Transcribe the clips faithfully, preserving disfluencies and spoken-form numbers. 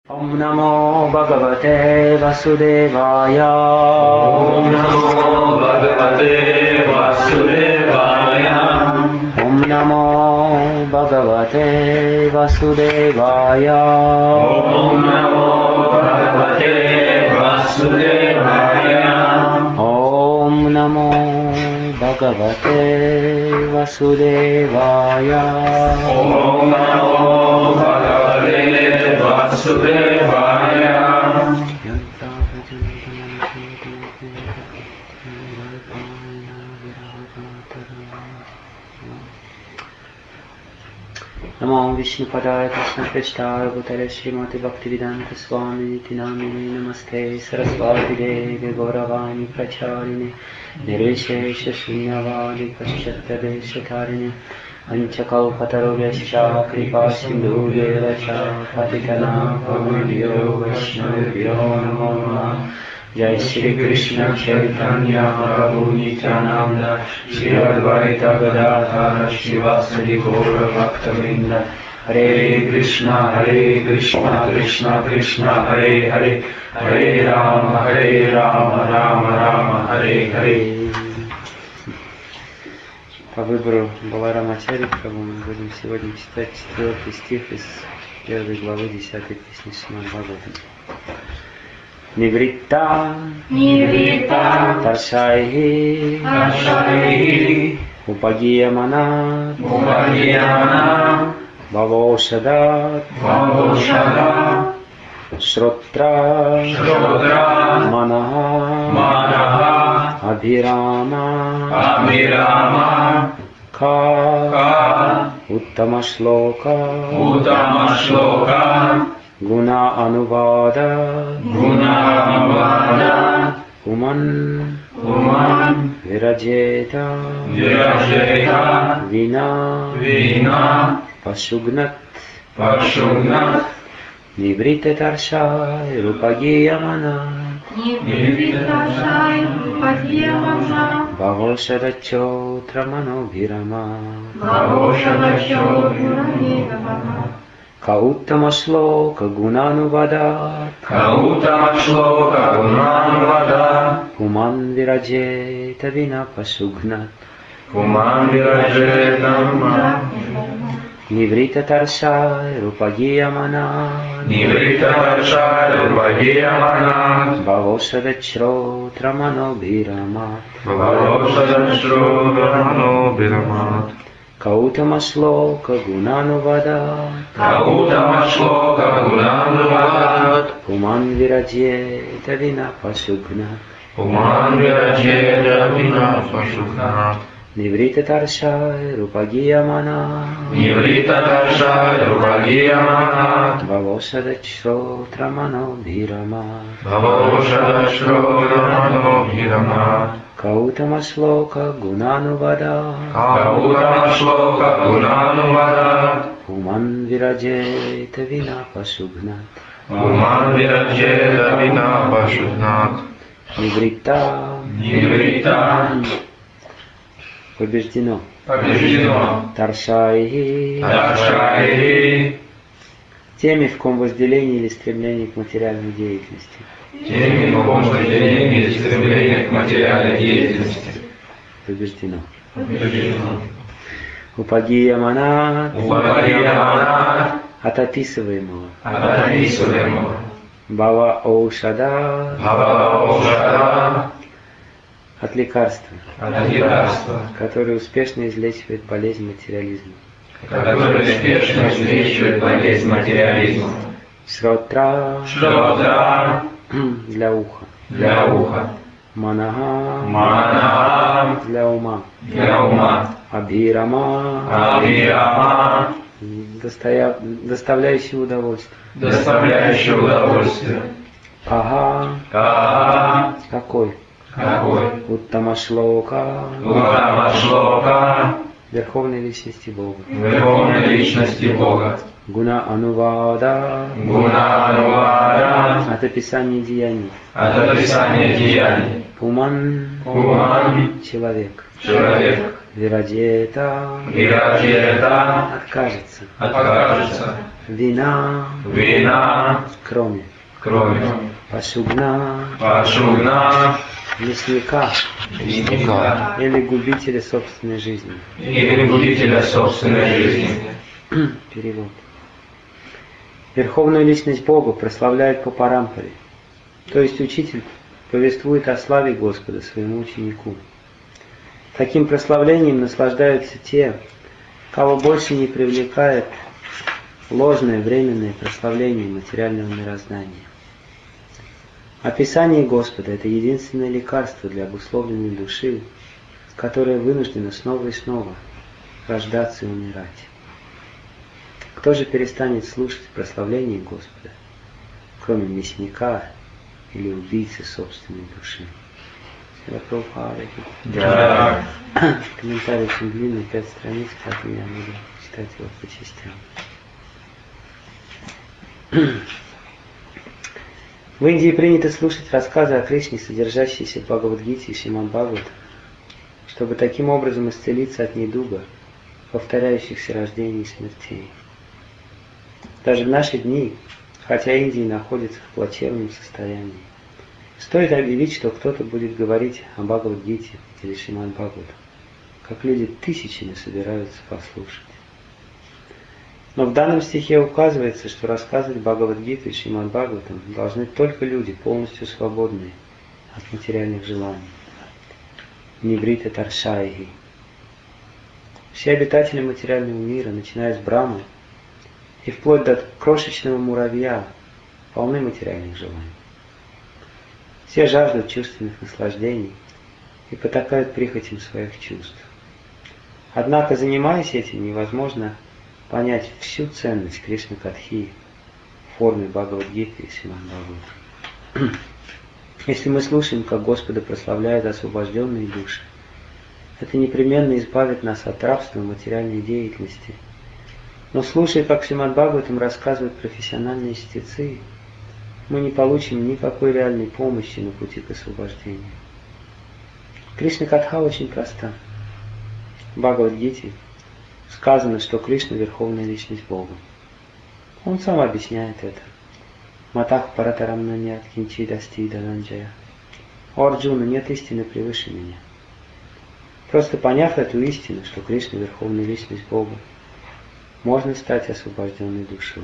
Om Namo Bhagavate Vasudevaya. Om Namo Bhagavate Vasudevaya. Om Namo Bhagavate Vasudevaya. Om Namo Bhagavate Vasudevaya. Om Namo Bhagavate Vasudevaya. Om Namo Bhagavate Vasudevaya. Namo Vishnu Padaya Krishna Prestaya Bhutale Srimati Bhaktivedanta Swami Niti Namine Namaste Saraswati Devi Gauravani Pracharine Nirvishesha Shunyavadi Paschatya Deshakarine Anchakalpatarobhyascha Kripa Sindhu Devascha Patitanam Pavanabhyo Vaishnavabhyo Namo Namaha. Jai Shri Krishna Chaitanya Prabhu Nityananda Shri Advaita Gadadhara Shivasadi Gaura Bhakta-vrinda. Hare Krishna Hare Krishna Krishna Krishna Hare Hare Hare Rama Hare Rama Rama Rama Hare Hare. По выбору Баларамачари Прабху мы будем сегодня читать четвертый стих из первой главы десятой песни Шримад Бхагаватам. Ниврита, Ниврита, Таршайхи, Таршайхи, Упагиямана, Упагиямана, Бавошадат, Бавошадат, Шротра, Шротра, Манаха, Манаха, Абхирама, Абхирама, Ка, Ка, Уттамашлока, Уттамашлока, Гуна Анувада, Гунамвада, Уман, Уман, Вираджета, Вираджета, Вина, Вина, Пашугнат, Пашугнат, Ниврита Таршай, Рупагиямана, Ниврита, Рупагиямана, Бавошадачотра Манобхирама, Бавошадачотра, Кауттамашлока Гунанувада, Каутамашлока Гунанвада, Уман Вираджета Вина Пашугнат, Куман Вираджета, Ниврита Таршай, Рупагиямана, Ниврита Таршай, Рупагиямана, Бавошадачотра Манобхирама, Бавошадачотра Манобхирама, Каутамашлока Гунанувада, Каутамашлока Гунанвада, Уман Вираджета Вина Пашугнат, Куман Вираджета Вина Пашугнат, Ниврита Таршай, Рупагиямана, Ниврита Таршай, Рупагиямана, Бавошадачотра Манобхирама, Бавошадачотра Манобхирама, Каутамашлока Гунанувада, Каутамашлока Гунанвада, Уман Вираджета Вина Пашугнат, Куман Вираджета Вина Пашугнат, Ниврита, Ниврита, побеждено, побеждено, Таршайхи, Таршайхи, теми, в ком возделение или стремление к материальной деятельности. теми, в ком возделение или стремление к материальной деятельности. Побеждено. Побеждено. Упагиямана, Упагиямана, от описываемого. от описываемого. Бава Оушада, Бхава-ошада, от лекарства, от лекарства, которое успешно излечивает болезнь материализма. который успешно излечивает болезнь материализма. Шротра, Шротра, для уха. для уха. Манага, Мана, для ума. для ума. Абхирама, Абхирама, достоя... доставляющий удовольствие. доставляющий удовольствие. Ага, Ка, какой? какой? Уттамашлока, Уттамашлока, верховной личности Бога. верховной личности Бога. Гуна Анувада, Гуна-анувада, от описания деяний. от описания деяний. Уман, Уман, человек. человек. Вираджета, Вираджета, откажется, откажется, вина, вина, кроме, кроме, пашугна, пашугна, лесника лесника или губителя собственной жизни. или губителя собственной жизни. Перевод. Верховную личность Бога прославляют по парампаре, то есть учитель повествует о славе Господа своему ученику. Таким прославлением наслаждаются те, кого больше не привлекает ложное временное прославление материального мироздания. Описание Господа – это единственное лекарство для обусловленной души, которая вынуждена снова и снова рождаться и умирать. Кто же перестанет слушать прославление Господа, кроме мясника или убийцы собственной души? Да. Комментарий очень длинный, пять страниц, поэтому я буду читать его по частям. В Индии принято слушать рассказы о Кришне, содержащиеся в Бхагавад-гите и Шримад-Бхагаватам, чтобы таким образом исцелиться от недуга, повторяющихся рождений и смертей. Даже в наши дни, хотя Индия находится в плачевном состоянии, стоит объявить, что кто-то будет говорить о Бхагавад-гите или Шримад-Бхагаватам, как люди тысячами собираются послушать. Но в данном стихе указывается, что рассказывать Бхагавад-гиту и Шримад-Бхагаватам должны только люди, полностью свободные от материальных желаний. Ниврита Таршайги. Все обитатели материального мира, начиная с Брахмы и вплоть до крошечного муравья, полны материальных желаний. Все жаждут чувственных наслаждений и потакают прихотям своих чувств. Однако, занимаясь этим, невозможно понять всю ценность Кришна-катхи в форме Бхагавад-гиты и Шримад-Бхагаватам. Если мы слушаем, как Господа прославляют освобожденные души, это непременно избавит нас от рабства материальной деятельности. Но слушая, как в Шримад-Бхагаватам рассказывают профессиональные чтецы, мы не получим никакой реальной помощи на пути к освобождению. Кришна-катха очень проста. В Бхагавад-гите сказано, что Кришна – Верховная Личность Бога. Он сам объясняет это. Матах паратарамна нет кинчи дасти дананджая. О Арджуна, нет истины превыше меня. Просто поняв эту истину, что Кришна – Верховная Личность Бога, можно стать освобожденной душой.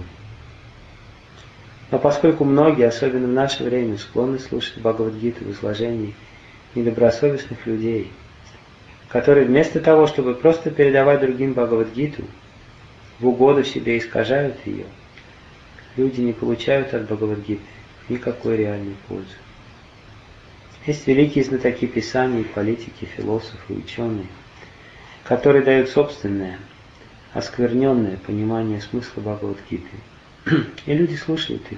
Но поскольку многие, особенно в наше время, склонны слушать Бхагавад-гиту в изложении недобросовестных людей, которые вместо того, чтобы просто передавать другим Бхагавад-гиту, в угоду себе искажают ее, люди не получают от Бхагавад-гиты никакой реальной пользы. Есть великие знатоки писаний, политики, философы, ученые, которые дают собственное, оскверненное понимание смысла Бхагавад-гиты. И люди слушают их.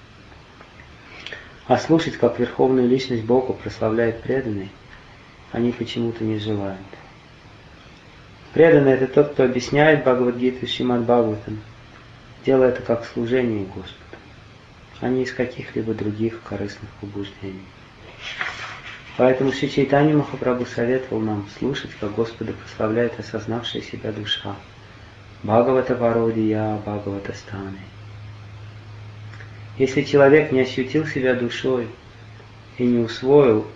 А слушать, как Верховную Личность Бога прославляет преданный, они почему-то не желают. Преданный – это тот, кто объясняет Бхагавад-гиту и Шримад-Бхагаватам, делая это как служение Господу, а не из каких-либо других корыстных побуждений. Поэтому Шри Чайтанья Махапрабху советовал нам слушать, как Господа прославляет осознавшая себя душа. Бхагавата Вародия, Бхагавата Станы. Если человек не ощутил себя душой и не усвоил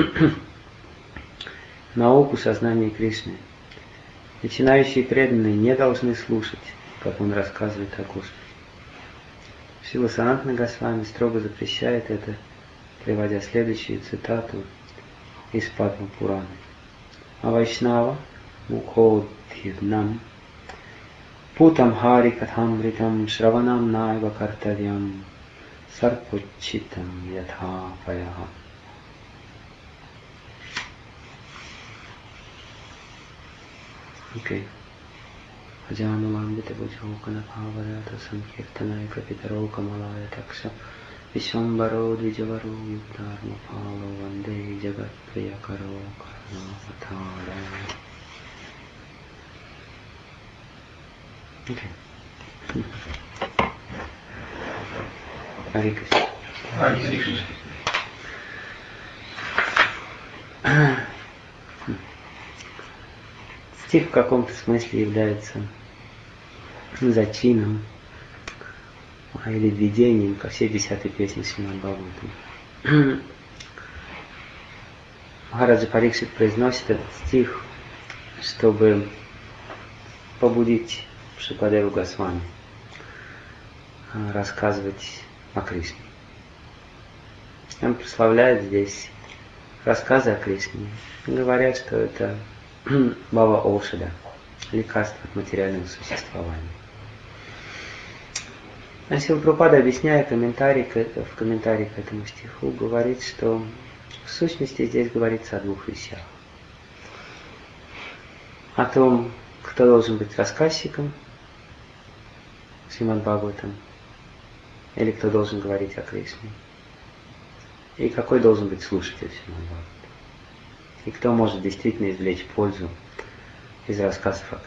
науку сознания Кришны, начинающие преданные не должны слушать, как он рассказывает о Господе. Шрила Санатана Госвами строго запрещает это, приводя следующую цитату из Падма Пураны. Авайшнава мукодхирнам путам хари катхамритам шраванам найва картавьям сарпучитам ятха паяха. Окей. Аджануламбита буджокана бхаварата санкиртанай капитаро камалая такса вишвамбаро двиджаваро юктарма пало ванде джагат приякаро карнаватара. Окей. Харе Кришна. Харе Кришна. стих в каком-то смысле является зачином или введением ко всей десятой песне Шримад Бхагаватам. Махараджа Парикшит произносит этот стих, чтобы побудить Шрипадеву Госвами рассказывать о Кришне. Он прославляет здесь рассказы о Кришне, говорят, что это Бава Ошада, лекарство от материального существования. А Шрила Прабхупада, объясняя комментарий к, в комментарии к этому стиху, говорит, что в сущности здесь говорится о двух вещах. О том, кто должен быть рассказчиком Шримад Бхагаватам, или кто должен говорить о Кришне, и какой должен быть слушатель Шримад Бхагаватам, и кто может действительно извлечь пользу из рассказов о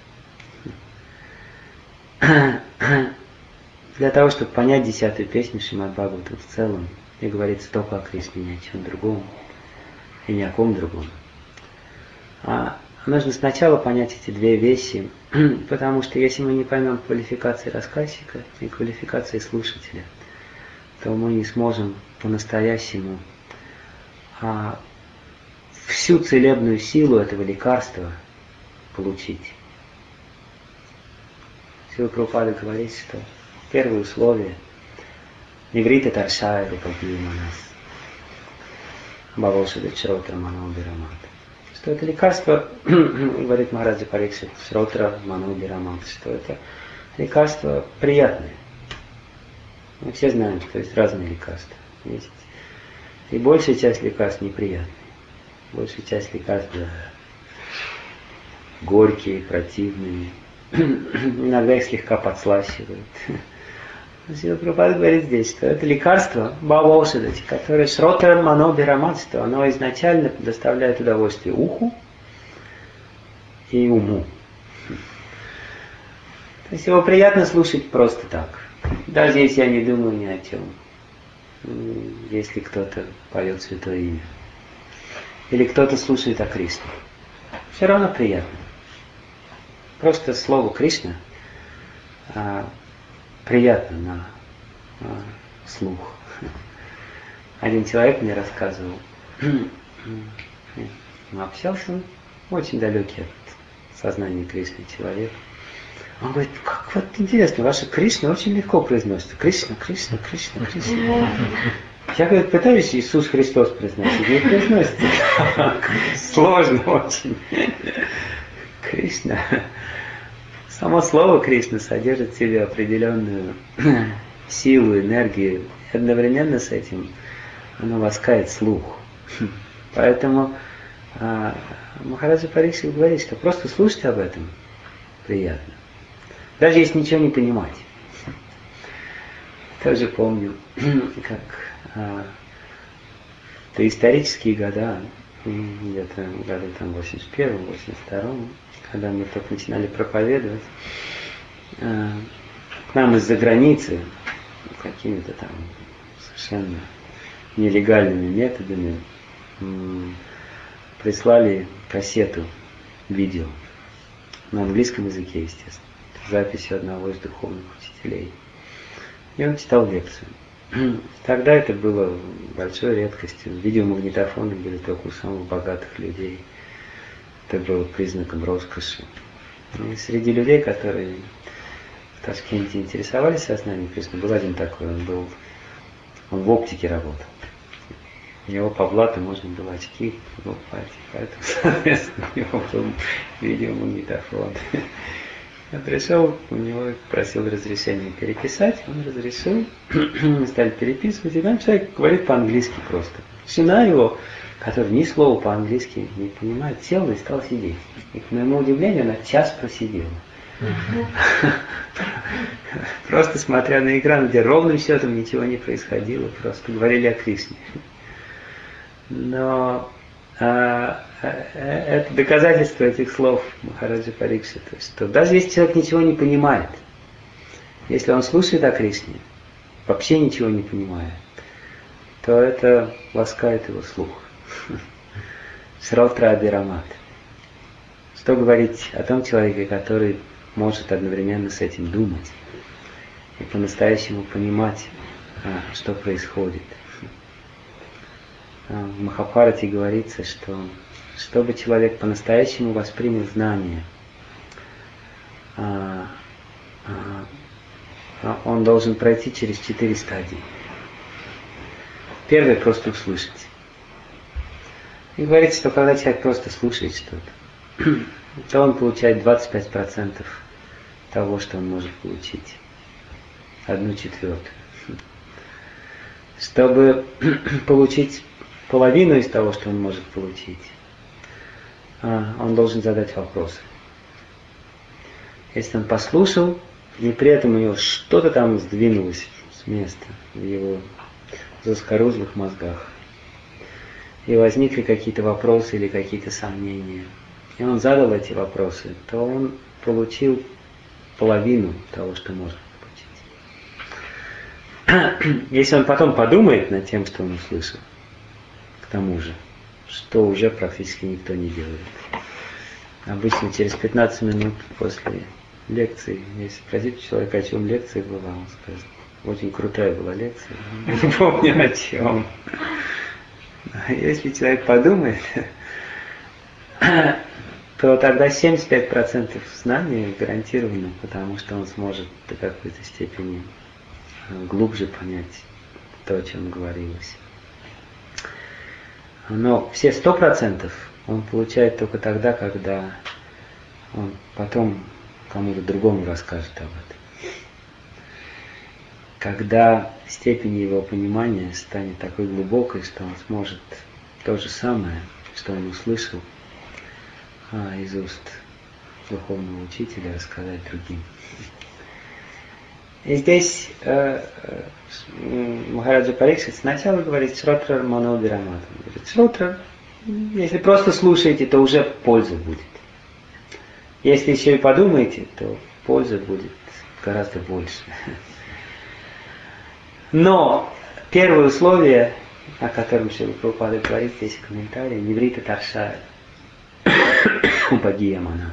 Кришне. Для того, чтобы понять десятую песню Шримад Бхагаватам в целом, и говорится только о Кришне, ни о чем другом, и ни о ком другом. А нужно сначала понять эти две вещи, потому что если мы не поймем квалификации рассказчика и квалификации слушателя, то мы не сможем по-настоящему а, всю целебную силу этого лекарства получить. Шрила Прабхупада говорит, что первое условие Ниврита Таршая Рупагия Манас Бавошада Шротра Манобирамат. Что это лекарство, говорит Махараджа Парикшит, Шротра Манобирамат, что это лекарство приятное. Мы все знаем, что есть разные лекарства. Есть. И большая часть лекарств неприятные. Большая часть лекарств да, горькие, противные. Иногда их слегка подслащивают. Шрила Прабхупада говорит здесь, что это лекарство Бава Ошадати, которое Шротра Манобирамат, что оно изначально доставляет удовольствие уху и уму. То есть его приятно слушать просто так. Даже если я не думаю ни о чем. Если кто-то поет святое имя. Или кто-то слушает о Кришне. Все равно приятно. Просто слово Кришна а, приятно на а, слух. Один человек мне рассказывал, общался, он очень далекий от сознания Кришны человек. Он говорит, как вот интересно, ваша Кришна очень легко произносится. Кришна, Кришна, Кришна, Кришна. Я, говорит, пытаюсь Иисус Христос произносить, не произносится так. Сложно очень. Кришна. Само слово Кришна содержит в себе определенную силу, энергию. И одновременно с этим оно ласкает слух. Поэтому а, Махараджа Парикшит говорит, что просто слушать об этом приятно. Даже если ничего не понимать. Тоже помню, как а, в доисторические года, где-то в году там восемьдесят первом, восемьдесят втором, когда мы только начинали проповедовать, а, к нам из-за границы какими-то там совершенно нелегальными методами м, прислали кассету видео на английском языке, естественно, записью одного из духовных учителей. И он читал лекцию. Тогда это было большой редкостью. Видеомагнитофоны были только у самых богатых людей. Это было признаком роскоши. И среди людей, которые в Ташкенте интересовались сознанием Кришны, был один такой, он был, он в оптике работал. У него по блату можно было очки покупать, поэтому, соответственно, у него был видеомагнитофон. Я пришел, у него просил разрешения переписать, он разрешил, мы стали переписывать, и там человек говорит по-английски просто. Жена его, которая ни слова по-английски не понимает, села и стала сидеть. И, к моему удивлению, она час просидела. Просто смотря на экран, где ровным счетом ничего не происходило, просто говорили о Кришне. Но а, это доказательство этих слов Махараджа Парикшита, что даже если человек ничего не понимает, если он слушает о Кришне, вообще ничего не понимая, то это ласкает его слух. Шротра Абирамат. Что говорить о том человеке, который может одновременно с этим думать и по-настоящему понимать, что происходит. В Махабхарате говорится, что чтобы человек по-настоящему воспринял знания, он должен пройти через четыре стадии. Первое — просто услышать. И говорится, что когда человек просто слушает что-то, то он получает двадцать пять процентов того, что он может получить. Одну четвертую. Чтобы получить половину из того, что он может получить, он должен задать вопросы. Если он послушал, и при этом у него что-то там сдвинулось с места в его заскорузлых мозгах, и возникли какие-то вопросы или какие-то сомнения, и он задал эти вопросы, то он получил половину того, что может получить. Если он потом подумает над тем, что он услышал, к тому же, что уже практически никто не делает. Обычно через пятнадцать минут после лекции, если спросить человека, о чем лекция была, он скажет: очень крутая была лекция, не помню о чем. Если человек подумает, то тогда семьдесят пять процентов знаний гарантировано, потому что он сможет до какой-то степени глубже понять то, о чем говорилось. Но все сто процентов он получает только тогда, когда он потом кому-то другому расскажет об этом. Когда степень его понимания станет такой глубокой, что он сможет то же самое, что он услышал а, из уст духовного учителя, рассказать другим. И здесь э, э, Махараджа Парикшит сначала говорит «Шротрар манобираматам». Говорит: «Шротрар, если просто слушаете, то уже польза будет. Если еще и подумаете, то польза будет гораздо больше». Но первое условие, о котором Шрила Прабхупада говорит здесь в комментарии, неврита таршая упагия маната.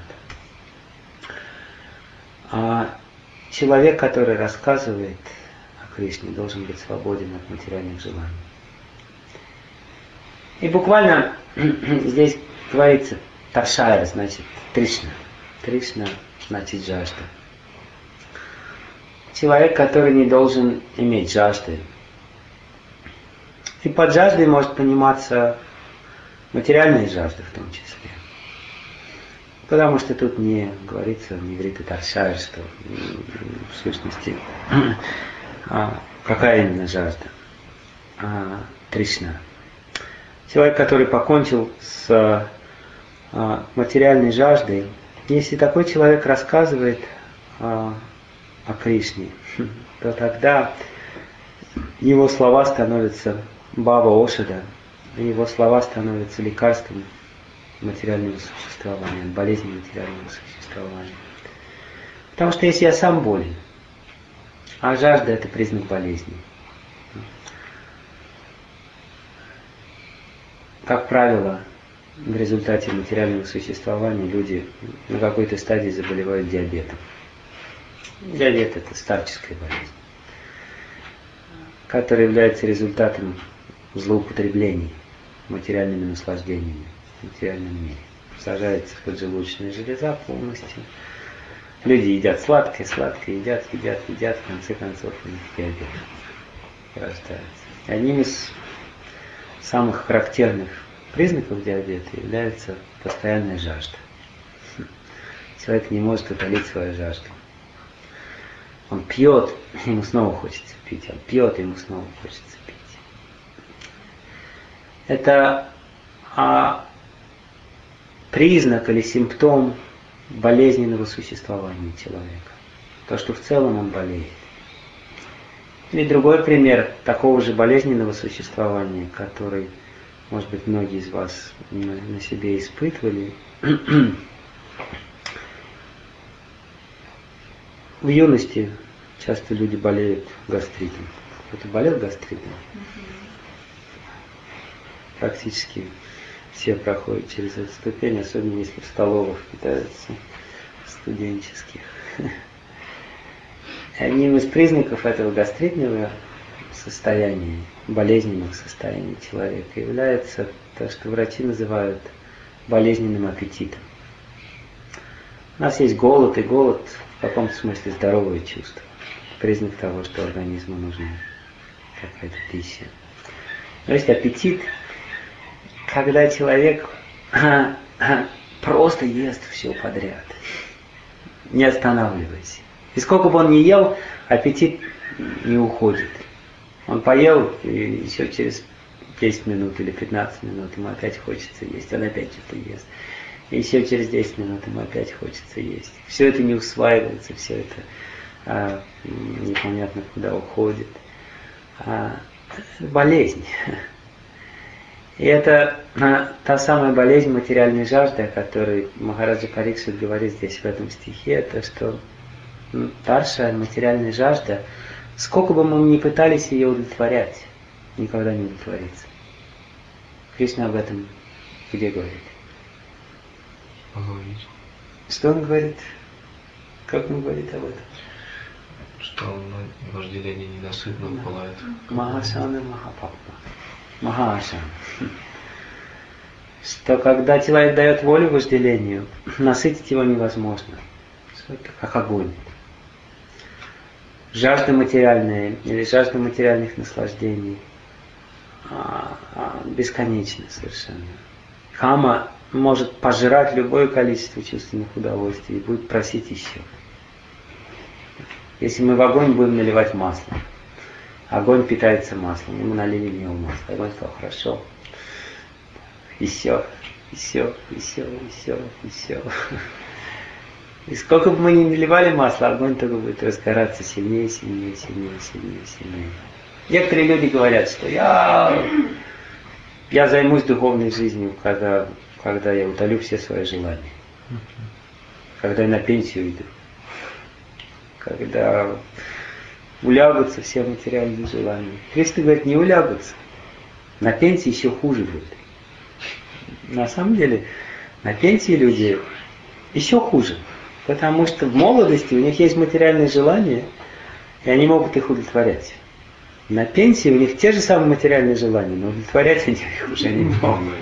А человек, который рассказывает о Кришне, должен быть свободен от материальных желаний. И буквально здесь говорится таршая, значит Тришна. Тришна значит жажда. Человек, который не должен иметь жажды. И под жаждой может пониматься материальная жажда в том числе. Потому что тут не говорится неврита таршая, что в сущности какая именно жажда? А, Тришна. Человек, который покончил с а, материальной жаждой, если такой человек рассказывает а, о Кришне, то тогда его слова становятся бхава ошада, его слова становятся лекарством материального существования, от болезни материального существования. Потому что если я сам болен, а жажда — это признак болезни, как правило, в результате материального существования люди на какой-то стадии заболевают диабетом. Диабет — это старческая болезнь, которая является результатом злоупотреблений материальными наслаждениями в материальном мире. Сажается поджелудочная железа полностью. Люди едят сладкое, сладкое, едят, едят, едят, в конце концов у них диабет рождается. И одним из самых характерных признаков диабета является постоянная жажда. Человек не может утолить свою жажду. Он пьет, ему снова хочется пить, он пьет, ему снова хочется пить. Это а, признак или симптом болезненного существования человека. То, что в целом он болеет. Или другой пример такого же болезненного существования, который, может быть, многие из вас на, на себе испытывали. В юности часто люди болеют гастритом. Кто-то болел гастритом? Практически все проходят через эту ступень, особенно если в столовых питаются студенческих. Одним из признаков этого гастритного состояния, болезненных состояний человека является то, что врачи называют болезненным аппетитом. У нас есть голод, и голод в каком-то смысле здоровое чувство. Признак того, что организму нужна какая-то пища. Но есть аппетит, когда человек просто ест все подряд, не останавливаясь. И сколько бы он ни ел, аппетит не уходит. Он поел, и еще через десять минут или пятнадцать минут ему опять хочется есть. Он опять что-то ест. И еще через десять минут ему опять хочется есть. Все это не усваивается, все это а, непонятно куда уходит. А, болезнь. И это а, та самая болезнь материальной жажды, о которой Махараджа Парикшит говорит здесь в этом стихе, это что старшая материальная жажда, сколько бы мы ни пытались ее удовлетворять, никогда не удовлетворится. Кришна об этом где говорит? Поговорить. Что он говорит? Как он говорит об этом? Что вожделение ненасытно пылает. Махашана Махапапа. Махашана. Что когда человек дает волю вожделению, насытить его невозможно. Это как огонь. Жажда материальная или жажда материальных наслаждений а, а, бесконечна совершенно. Кама может пожирать любое количество чувственных удовольствий и будет просить еще. Если мы в огонь будем наливать масло, огонь питается маслом, и мы налили в него масло, огонь сказал, хорошо, еще, еще, еще, еще, еще. И сколько бы мы ни наливали масло, огонь только будет разгораться сильнее, сильнее, сильнее, сильнее, сильнее. Некоторые люди говорят, что я, я займусь духовной жизнью, когда, когда я утолю все свои желания. Когда я на пенсию иду. Когда улягутся все материальные желания. Кришна говорит, не улягутся. На пенсии еще хуже будет. На самом деле, на пенсии люди еще хуже. Потому что в молодости у них есть материальные желания, и они могут их удовлетворять. На пенсии у них те же самые материальные желания, но удовлетворять они их уже не могут.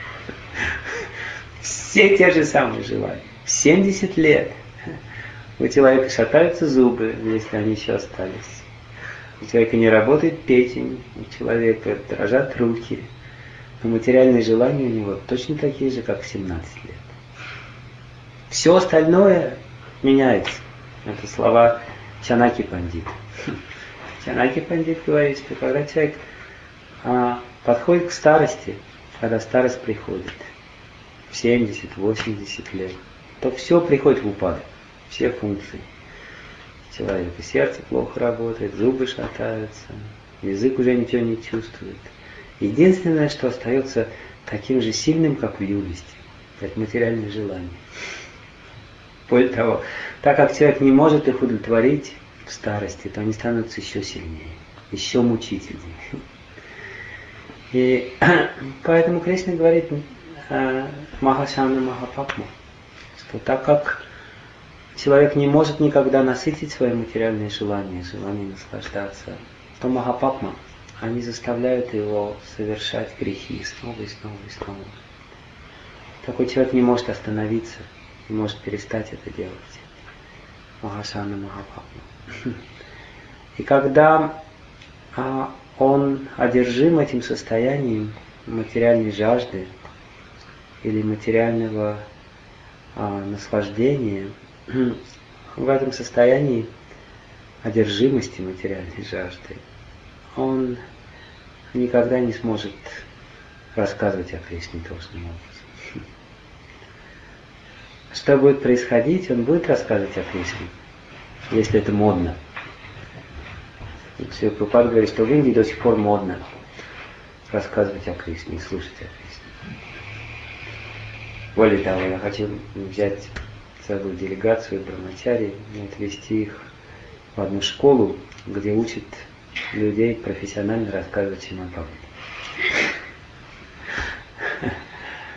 Все те же самые желания. В семьдесят лет у человека шатаются зубы, если они еще остались. У человека не работает печень, у человека дрожат руки. Но материальные желания у него точно такие же, как в семнадцать лет. Все остальное меняется. Это слова Чанаки Пандит. Чанаки Пандит говорит, что когда человек а, подходит к старости, когда старость приходит, в семьдесят-восемьдесят лет, то все приходит в упадок, все функции человека. Сердце плохо работает, зубы шатаются, язык уже ничего не чувствует. Единственное, что остается таким же сильным, как в юности, это материальные желания. Более того, так как человек не может их удовлетворить в старости, то они становятся еще сильнее, еще мучительнее. И поэтому Кришна говорит Махашана Махапапма, что так как человек не может никогда насытить свои материальные желания, желание наслаждаться, то Махапапма, они заставляют его совершать грехи снова и снова и снова. Такой человек не может остановиться, не может перестать это делать. Махашана Махапапма. И когда а, он одержим этим состоянием материальной жажды или материального а, наслаждения, в этом состоянии одержимости материальной жажды, он никогда не сможет рассказывать о Кришне должным образом. Что будет происходить, он будет рассказывать о Кришне, если это модно. Шрила Прабхупада говорит, что в Индии до сих пор модно рассказывать о Кришне и слушать о Кришне. Более того, я хочу взять целую делегацию брамачари и отвезти их в одну школу, где учат людей профессионально рассказывать Шримад Бхагаватам.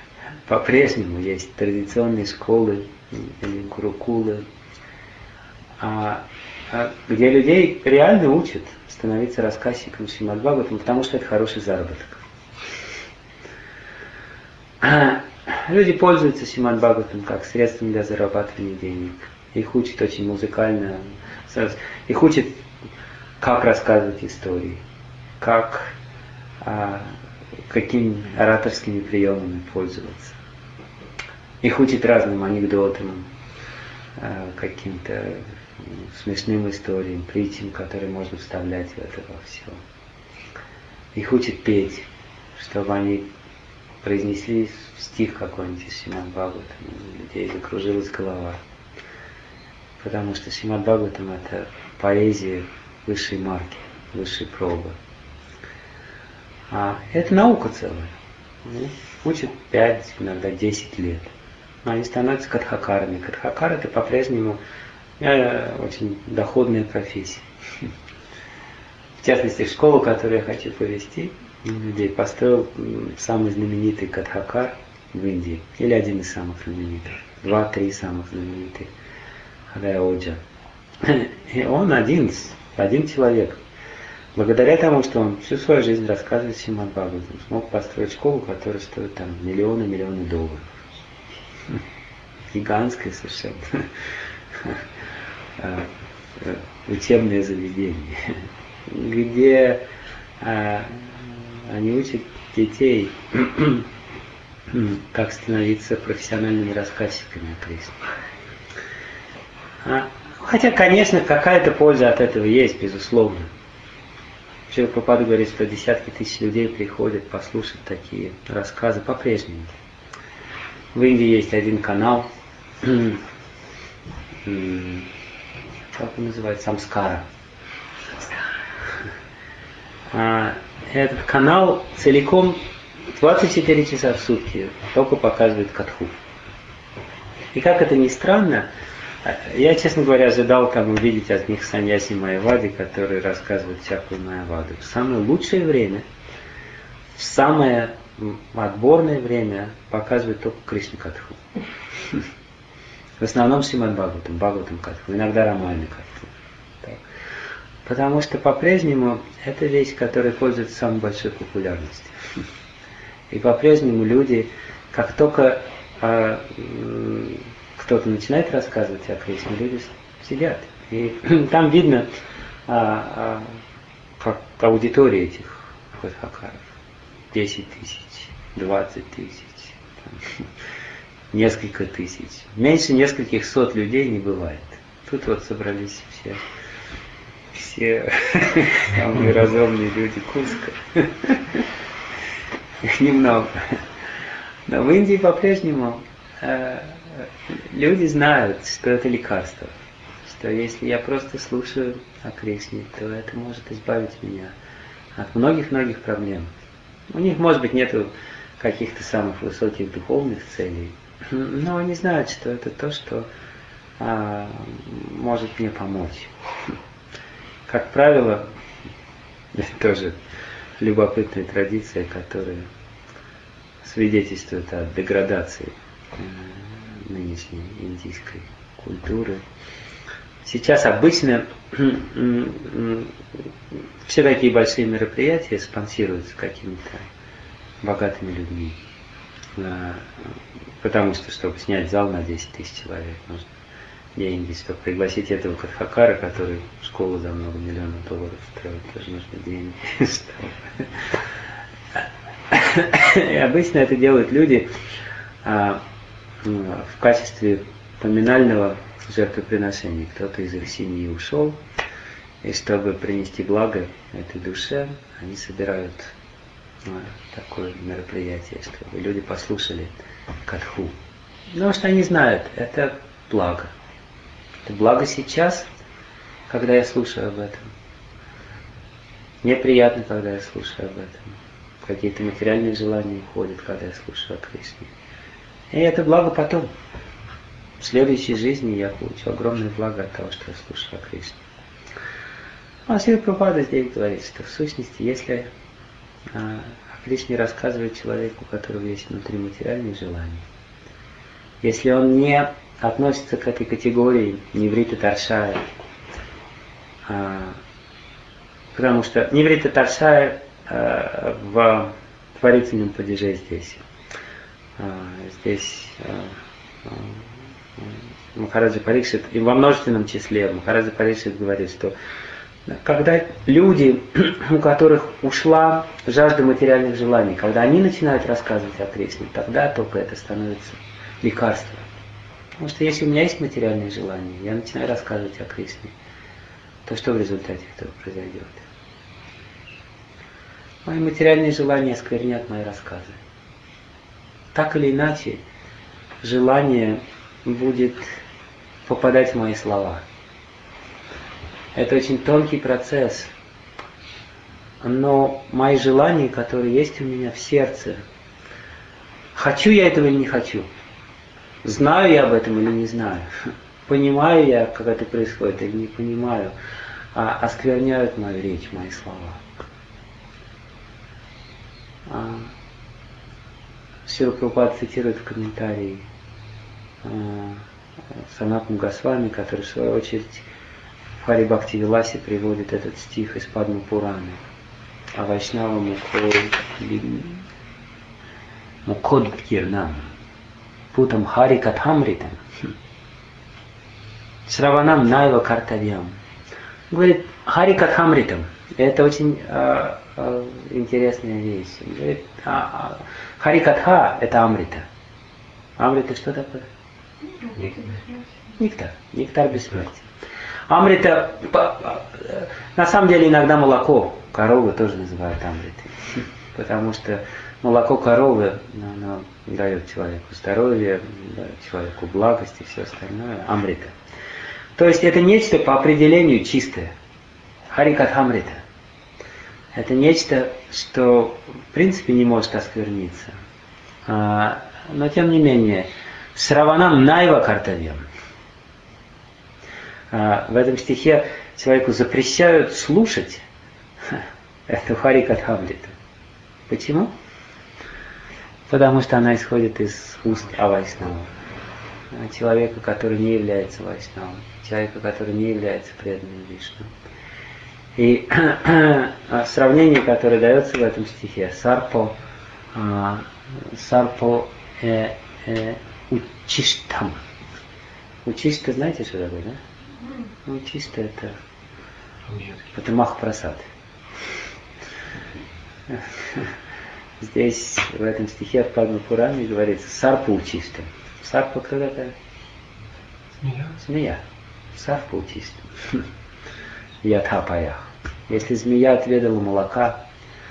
по-прежнему есть традиционные школы или гурукулы, а, а, где людей реально учат становиться рассказчиком Шримад Бхагаватам, потому что это хороший заработок. А, люди пользуются Шримад Бхагаватам как средством для зарабатывания денег. Их учат очень музыкально, их учат, как рассказывать истории, как, а, какими ораторскими приемами пользоваться. Их учат разным анекдотам, а, каким-то смешным историям, притчам, которые можно вставлять в это во все. Их учат петь, чтобы они произнесли стих какой-нибудь из Шримад Бхагаватам, и у людей закружилась голова. Потому что Шримад Бхагаватам — это поэзия высшей марки, высшей пробы. А это наука целая. Учат пять, иногда десять лет. Но они становятся катхакарами. Катхакар — это по-прежнему очень доходная профессия. В частности, школу, которую я хочу повести, людей построил самый знаменитый катхакар в Индии, или один из самых знаменитых, два-три самых знаменитых, Хадая Оджа. И он один, один человек. Благодаря тому, что он всю свою жизнь рассказывает Шримад Бхагаватам, смог построить школу, которая стоит там миллионы-миллионы долларов. Гигантское совершенно учебное заведение, где а, они учат детей, как становиться профессиональными рассказчиками о Кришне. А, хотя, конечно, какая-то польза от этого есть, безусловно. Шрила Прабхупада говорит, что десятки тысяч людей приходят послушать такие рассказы по-прежнему. В Индии есть один канал, как он называется, Самскара. Этот канал целиком двадцать четыре часа в сутки только показывает катху. И как это ни странно, я, честно говоря, ожидал там увидеть от них саньяси Майявади, которые рассказывают всякую Майяваду. В самое лучшее время, в самое отборное время показывают только Кришна катху. В основном Шримад Бхагаватам, Бхагаватам катху, иногда Рамайна катху. Так. Потому что по-прежнему это вещь, которая пользуется самой большой популярностью. И по-прежнему люди, как только а, кто-то начинает рассказывать о Кришне, люди сидят. И там видно а, а, как аудитория этих катхакаров. десять тысяч, двадцать тысяч. Там, несколько тысяч. Меньше нескольких сот людей не бывает. Тут вот собрались все, все самые разумные люди Курска. Их немного. Но в Индии по-прежнему э, люди знают, что это лекарство. Что если я просто слушаю о Кришне, то это может избавить меня от многих-многих проблем. У них, может быть, нету каких-то самых высоких духовных целей, но они знают, что это то, что а, может мне помочь. Как правило, это тоже любопытная традиция, которая свидетельствует о деградации э, нынешней индийской культуры. Сейчас обычно все такие большие мероприятия спонсируются какими-то богатыми людьми. Потому что, чтобы снять зал на десять тысяч человек, нужно деньги. Чтобы пригласить этого катхакара, который школу за много миллионов долларов строит, тоже нужны деньги. И обычно это делают люди а, в качестве поминального жертвоприношения. Кто-то из их семьи ушел, и чтобы принести благо этой душе, они собирают а, такое мероприятие, чтобы люди послушали катху. Потому что они знают, это благо. Это благо сейчас, когда я слушаю об этом. Мне приятно, когда я слушаю об этом. Какие-то материальные желания уходят, когда я слушаю о Кришне. И это благо потом. В следующей жизни я получу огромное благо от того, что я слушаю о Кришне. А Шрила Прабхупада здесь говорит, что в сущности, если а, о Кришна рассказывает человеку, у которого есть внутри материальные желания. Если он не относится к этой категории неврита таршая, а, потому что неврита таршая а, в творительном падеже здесь. А, здесь а, а, Махараджа Парикшит, и во множественном числе Махараджа Парикшит говорит, что когда люди, у которых ушла жажда материальных желаний, когда они начинают рассказывать о Кришне, тогда только это становится лекарством. Потому что если у меня есть материальные желания, я начинаю рассказывать о Кришне, то что в результате этого произойдет? Мои материальные желания осквернят мои рассказы. Так или иначе, желание будет попадать в мои слова. Это очень тонкий процесс. Но мои желания, которые есть у меня в сердце, хочу я этого или не хочу, знаю я об этом или не знаю, понимаю я, как это происходит или не понимаю, а оскверняют мою речь, мои слова. А Шрила Прабхупада цитирует в комментарии а, Санатану Госвами, который в свою очередь в Хари Бхакти Виласе приводит этот стих из Падма Пураны. А Вайшнава Мукодгирнам Путам Хари Катхамритам Шраванам Найва Картавьям. Говорит, Хари Катхамритам. Это очень а, а, интересная вещь. Говорит, а, а, Хари Катха это Амрита. Амрита что такое? Нектар. Нектар бессмертия. Амрита, на самом деле иногда молоко коровы тоже называют амритой. Потому что молоко коровы оно дает человеку здоровье, дает человеку благость и все остальное. Амрита. То есть это нечто по определению чистое. Харикат амрита. Это нечто, что в принципе не может оскверниться. Но тем не менее, Сраванам Найва Картавьям. В этом стихе человеку запрещают слушать эту Харикат Амрита. Почему? Потому что она исходит из уст Авайшнава. Человека, который не является Вайшнавом. Человека, который не является преданным Вишну. И сравнение, которое дается в этом стихе, Сарпо, Сарпо э, э, Учиштам. Учишта, знаете, что такое, да? Ну, чисто это, это Махапрасад. Здесь, в этом стихе в Падма Пуране говорится Сарпа учиста. Сарпа кто такая? Змея. Змея. Сарпа учиста. Ятхапаях. Если змея отведала молока,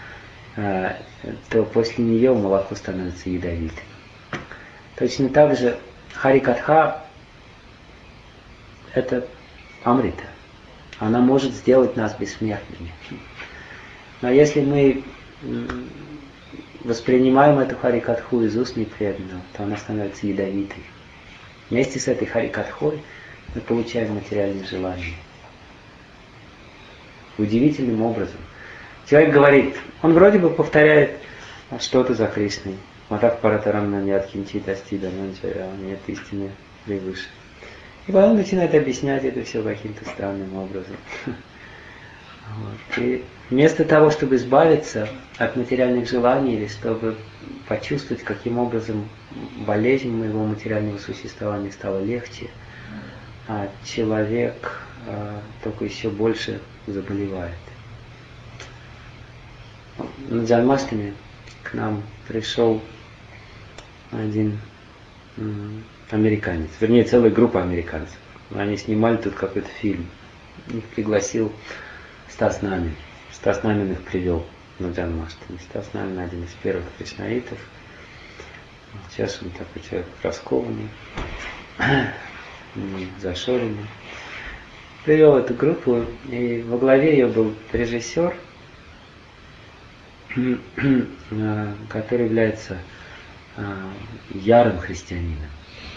то после нее молоко становится ядовитым. Точно так же Харикатха это Амрита. Она может сделать нас бессмертными. Но если мы воспринимаем эту Харикатху из уст непреданного, то она становится ядовитой. Вместе с этой Харикатхой мы получаем материальные желания. Удивительным образом. Человек говорит, он вроде бы повторяет что-то за Кришной. Матах Паратарамна Ньяткинчит Астида, но нет истины превыше. И потом начинает объяснять это все каким-то странным образом. Вот. И вместо того, чтобы избавиться от материальных желаний, или чтобы почувствовать, каким образом болезнь моего материального существования стала легче, а человек а, только еще больше заболевает. На Джанмаштами к нам пришел один американец, вернее, целая группа американцев. Они снимали тут какой-то фильм. Их пригласил Стас Намин. Стас Намин их привел на Джанмаштами. Стас Намин один из первых кришнаитов. Сейчас он такой человек раскованный, зашоренный. Привел эту группу, и во главе ее был режиссер, который является ярым христианином.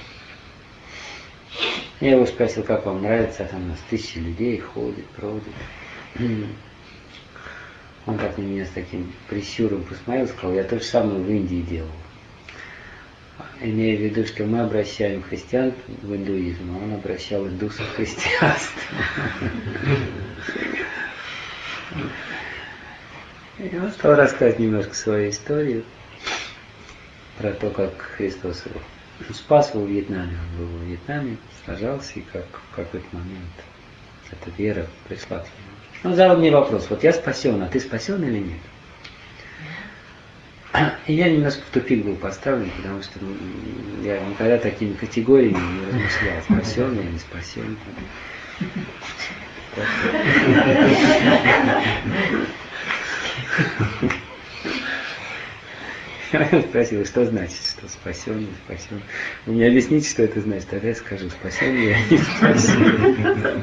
Я его спросил, как вам нравится, а там у нас тысячи людей ходят, бродят. Он так на меня с таким прищуром посмотрел, сказал, я то же самое в Индии делал. Имея в виду, что мы обращаем христиан в индуизм, а он обращал индусов в христианство. И он стал рассказывать немножко свою историю про то, как Христос его спас его в Вьетнаме. Он был в Вьетнаме, сражался, и как в какой-то момент эта вера пришла к нему. Он задал мне вопрос, вот я спасен, а ты спасен или нет? И я немножко в тупик был поставлен, потому что я никогда такими категориями не размышлял, спасен я, не спасен. Я спросил, что значит, что спасен, не спасен. Вы мне объясните, что это значит, тогда я скажу, спасен я, не спасен.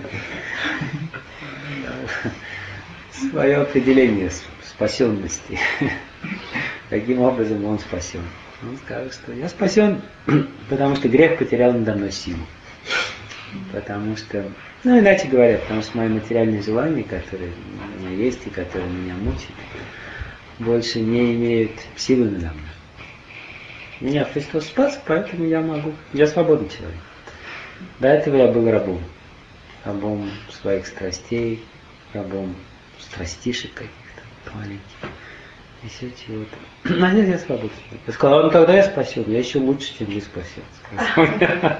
Свое определение спасенности. Каким образом он спасен? Он скажет, что я спасен, потому что грех потерял надо мной силу. Потому что, ну иначе говоря, потому что мои материальные желания, которые у меня есть и которые меня мучают, больше не имеют силы надо мной. Меня Христос спас, поэтому я могу. Я свободный человек. До этого я был рабом. Рабом своих страстей, рабом страстишек каких-то маленьких. И все чего-то. А нет, я свободен. Я сказал, ну тогда я спасен, я еще лучше, чем вы спасен.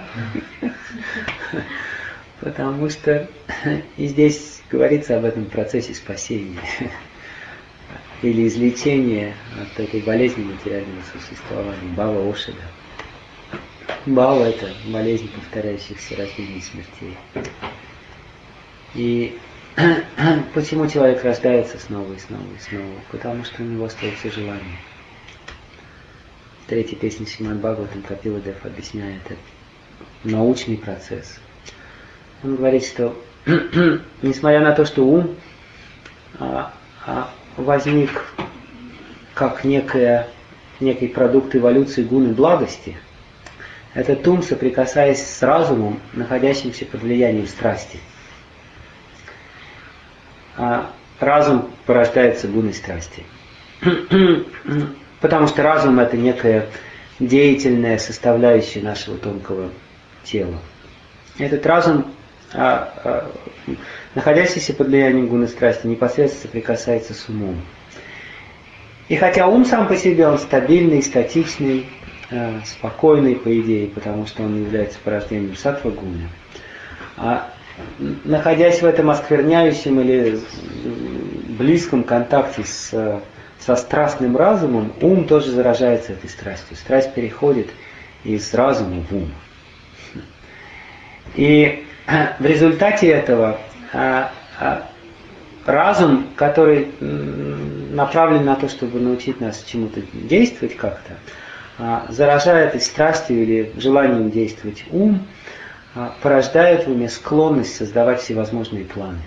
Потому что и здесь говорится об этом процессе спасения или излечения от этой болезни материального существования, бхава ошада. Бхава – это болезнь повторяющихся рождений и смертей. И почему человек рождается снова и снова и снова? Потому что у него остаются желания. В третьей песне Шримад Бхагаватам Капила Дев объясняет этот научный процесс. Он говорит, что несмотря на то, что ум а, а, возник как некая, некий продукт эволюции гуны благости, этот ум, соприкасаясь с разумом, находящимся под влиянием страсти, а разум порождается гуной страсти. Потому что разум – это некая деятельная составляющая нашего тонкого тела. Этот разум, а, а, находящийся под влиянием гуны страсти, непосредственно соприкасается с умом. И хотя ум сам по себе, он стабильный, статичный, а, спокойный, по идее, потому что он является порождением саттва-гуны, а находясь в этом оскверняющем или близком контакте с, со страстным разумом, ум тоже заражается этой страстью. Страсть переходит из разума в ум. И в результате этого разум, который направлен на то, чтобы научить нас чему-то действовать как-то, заражая этой страстью или желанием действовать ум, порождает в уме склонность создавать всевозможные планы.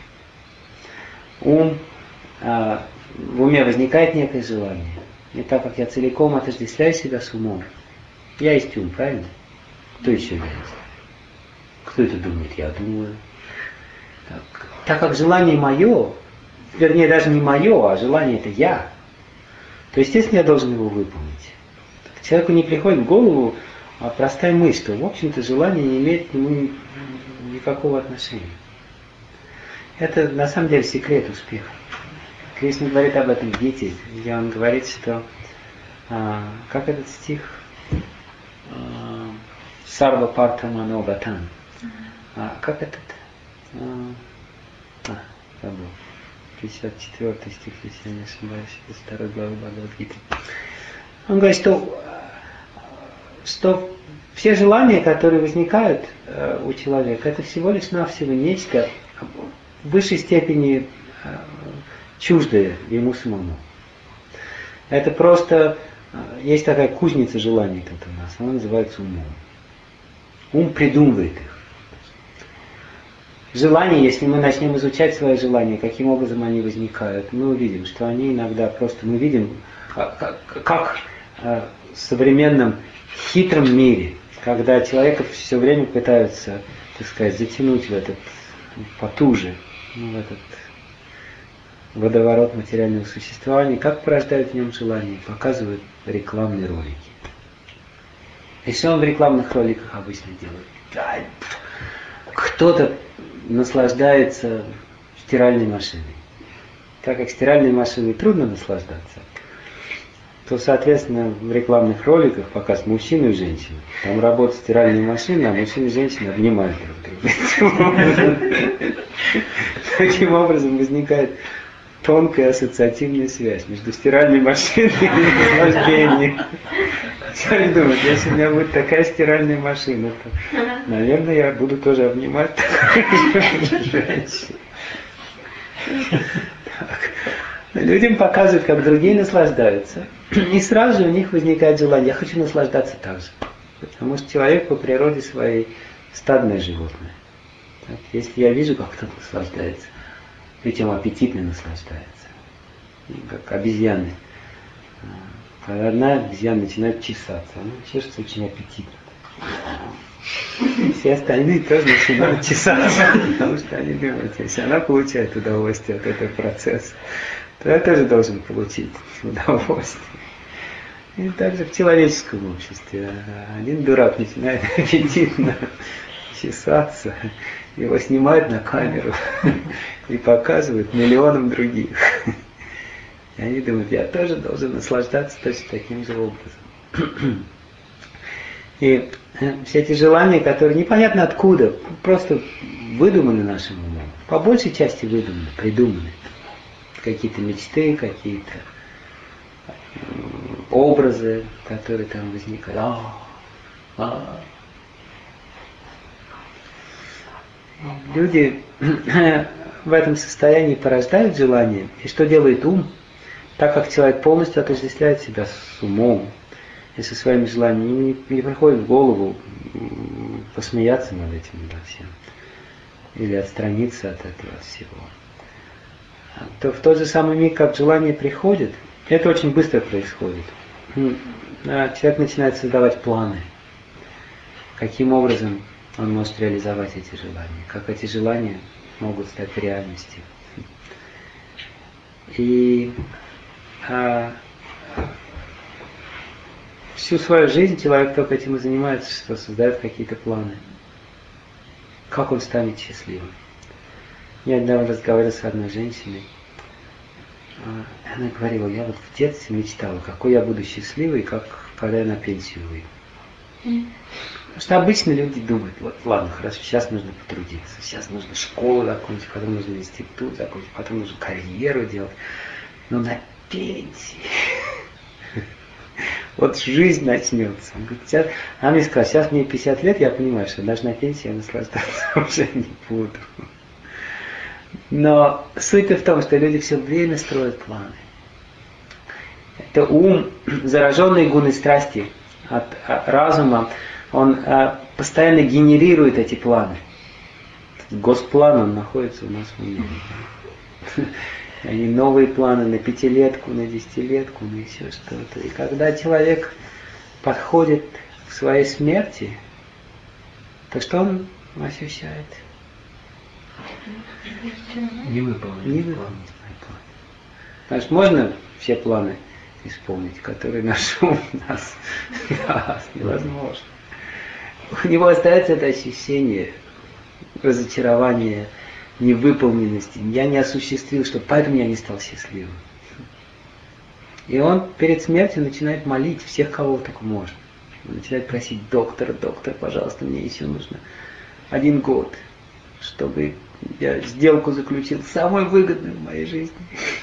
Ум, в уме возникает некое желание. И так как я целиком отождествляю себя с умом, я есть ум, правильно? Кто еще является? Кто это думает? Я думаю. Так, так как желание мое, вернее даже не мое, а желание это я, то естественно я должен его выполнить. Человеку не приходит в голову а простая мысль, что в общем-то желание не имеет к нему никакого отношения. Это на самом деле секрет успеха. Кришна говорит об этом в Гите, где он говорит, что а, как этот стих а, Сарва Парта Маногатан. А, как этот? А, а, забыл. пятьдесят четвёртый стих, если я не ошибаюсь, из второй главы Бхагавад-гиты. Он говорит, что что все желания, которые возникают э, у человека, это всего лишь навсего нечто в высшей степени э, чуждое ему самому. Это просто э, есть такая кузница желаний тут у нас, она называется умом. Ум придумывает их. Желания, если мы начнем изучать свои желания, каким образом они возникают, мы увидим, что они иногда просто, мы видим, как, как э, в современном хитром мире, когда человека все время пытаются, так сказать, затянуть в этот потуже, ну, в этот водоворот материального существования, как порождают в нем желание, показывают рекламные ролики. И что он в рекламных роликах обычно делает? Кто-то наслаждается стиральной машиной. Так как стиральной машиной трудно наслаждаться, то, соответственно, в рекламных роликах показ мужчины и женщины. Там работает стиральная машина, а мужчины и женщины обнимают друг друга. Таким образом возникает тонкая ассоциативная связь между стиральной машиной и наслаждением. Человек думает, если у меня будет такая стиральная машина, то, наверное, я буду тоже обнимать женщину. Людям показывают, как другие наслаждаются. И сразу же у них возникает желание, я хочу наслаждаться так же. Потому что человек по природе своей стадное животное. Так, если я вижу, как кто-то наслаждается, причем аппетитно наслаждается, как обезьяны. Когда одна обезьяна начинает чесаться, она чешется очень аппетитно. Все остальные тоже начинают чесаться, потому что они думают, если она получает удовольствие от этого процесса, то я тоже должен получить удовольствие. И также в человеческом обществе. Один дурак начинает аппетитно чесаться, его снимают на камеру и показывают миллионам других. И они думают, я тоже должен наслаждаться точно таким же образом. И все эти желания, которые непонятно откуда, просто выдуманы нашим умом. По большей части выдуманы, придуманы. Какие-то мечты, какие-то образы, которые там возникают. А, а. Люди в этом состоянии порождают желание. И что делает ум? Так как человек полностью отождествляет себя с умом и со своими желаниями, ему не, не приходит в голову посмеяться над этим да, всем или отстраниться от этого всего. То в тот же самый миг, как желание приходит, это очень быстро происходит. Человек начинает создавать планы, каким образом он может реализовать эти желания, как эти желания могут стать реальностью. И а, всю свою жизнь человек только этим и занимается, что создает какие-то планы. Как он станет счастливым. Я недавно разговаривал с одной женщиной. Она говорила, я вот в детстве мечтала, какой я буду счастливый, как, когда я на пенсию выйду. Mm. Потому что обычно люди думают, вот ладно, хорошо, сейчас нужно потрудиться, сейчас нужно школу закончить, потом нужно институт закончить, потом нужно карьеру делать. Но на пенсии вот жизнь начнется. Она мне сказала, сейчас мне пятьдесят лет, я понимаю, что даже на пенсии я наслаждаться уже не буду. Но суть в том, что люди все время строят планы. Это ум, зараженный гуной страсти от разума, он а, постоянно генерирует эти планы. Госплан, он находится у нас в уме. Они новые планы на пятилетку, на десятилетку, на еще что-то. И когда человек подходит к своей смерти, то что он ощущает? Не выполнить. Не выполнить план. Значит, можно все планы исполнить, которые наш ум нас даст. Невозможно. У него остается это ощущение разочарования, невыполненности. Я не осуществил, что поэтому я не стал счастливым. И он перед смертью начинает молить всех, кого только можно. Он начинает просить, доктор, доктор, пожалуйста, мне еще нужно один год, чтобы я сделку заключил, самую выгодную в моей жизни.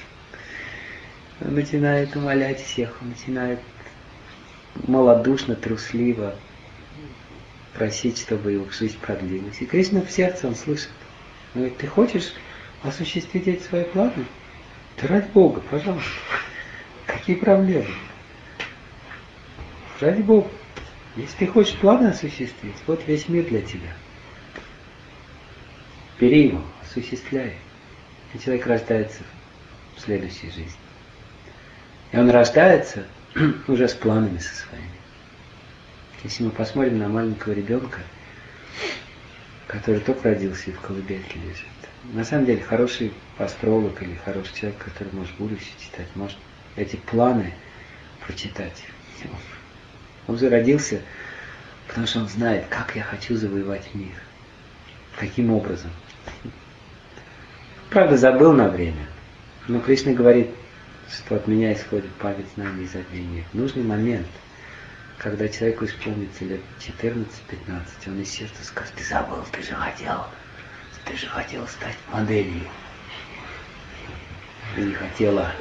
Он начинает умолять всех, он начинает малодушно, трусливо просить, чтобы его жизнь продлилась. И Кришна в сердце, он слышит. Он говорит, ты хочешь осуществить эти свои планы? Да ради Бога, пожалуйста. Какие проблемы? Ради Бога. Если ты хочешь планы осуществить, вот весь мир для тебя. Бери его, осуществляй. И человек рождается в следующей жизни. И он рождается уже с планами со своими. Если мы посмотрим на маленького ребенка, который только родился и в колыбельке лежит, На самом деле, хороший астролог или хороший человек, который может будущее читать, может эти планы прочитать. Он же родился, потому что он знает, как я хочу завоевать мир. Каким образом. Правда, забыл на время. Но Кришна говорит, что от меня исходит память знаний и забвения. В нужный момент, когда человеку исполнится лет четырнадцать-пятнадцать, он из сердца скажет: ты забыл, ты же хотел, ты же хотел стать моделью. Ты не хотела.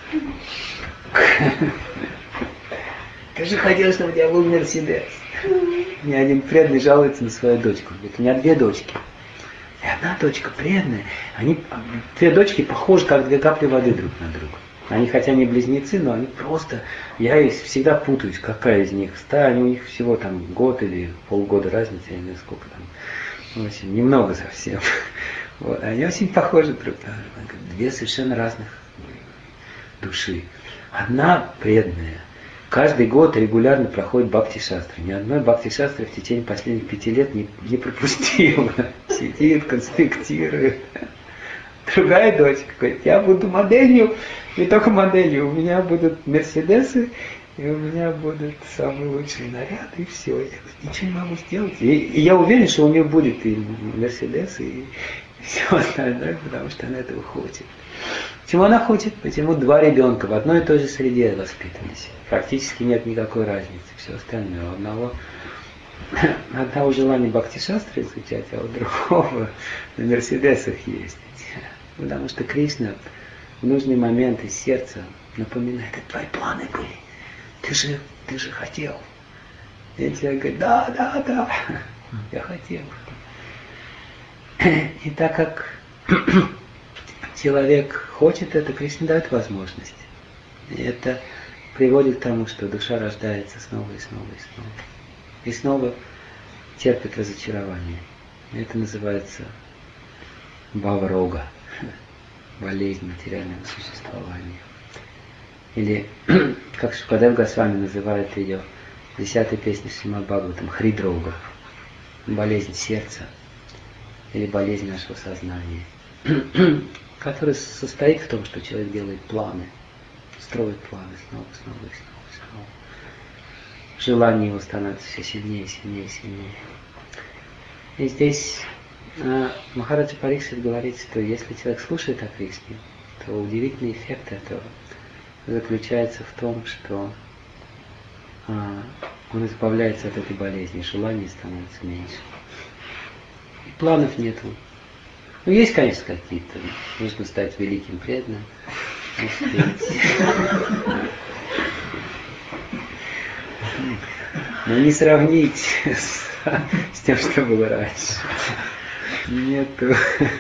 Ты же хотел, чтобы у тебя был Мерседес. Мне один преданный жалуется на свою дочку. Говорит: у меня две дочки. И одна дочка преданная. Они, две дочки похожи, как две капли воды друг на друга. Они хотя не близнецы, но они просто... Я всегда путаюсь, какая из них. Ста, они у них всего там год или полгода разницы, я не знаю сколько там. Очень немного совсем. Вот. Они очень похожи друг на друга. Две совершенно разных души. Одна преданная. Каждый год регулярно проходит бхакти-шастры. Ни одной бхакти-шастры в течение последних пяти лет не, не пропустила. Сидит, конспектирует. Другая дочка говорит: я буду моделью, не только моделью, у меня будут мерседесы, и у меня будут самые лучшие наряды, и все. Я говорю: ничего не могу сделать. И, и я уверен, что у нее будет и мерседес, и все остальное, потому что она этого хочет. Почему она хочет? Почему два ребенка в одной и той же среде воспитывались. Практически нет никакой разницы. Все остальное. У одного, одного желания бхакти-шастры изучать, а у другого на мерседесах ездить. Потому что Кришна в нужный момент из сердца напоминает: это твои планы были. Ты же, ты же хотел. И человек говорит: да, да, да, я хотел. И так как человек хочет это, Кришна дает возможность. И это приводит к тому, что душа рождается снова и снова и снова. И снова терпит разочарование. Это называется бхава-рога, болезнь материального существования. Или, как Шукадев Госвами называет ее в десятой песне Шримад Бхагаватам, хридрога, болезнь сердца или болезнь нашего сознания, которая состоит в том, что человек делает планы, строит планы снова, снова и снова, снова. Желание его становится все сильнее, сильнее, сильнее. И здесь э, Махараджа Парикшит говорит, что если человек слушает о Кришне, то удивительный эффект этого заключается в том, что э, он избавляется от этой болезни, желаний становится меньше. И планов нету. Ну, есть, конечно, какие-то. Нужно стать великим преданным. Но не сравнить с, с тем, что было раньше. Нету,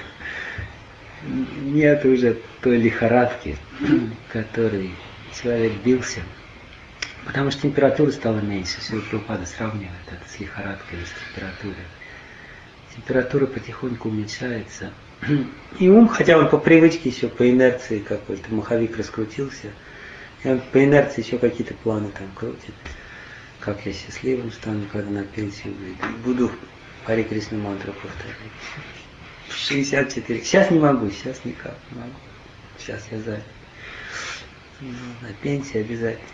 нет уже той лихорадки, которой человек бился. Потому что температура стала меньше. Все Прабхупада сравнивает это с лихорадкой или с температурой. Температура потихоньку уменьшается. И ум, хотя он по привычке еще, по инерции какой-то, маховик раскрутился, и он по инерции еще какие-то планы там крутит. Как я счастливым стану, когда на пенсию выйду. Буду Харе Кришна мантру повторять. шестьдесят четыре. Сейчас не могу, сейчас никак не могу. Сейчас я занят. На пенсии обязательно.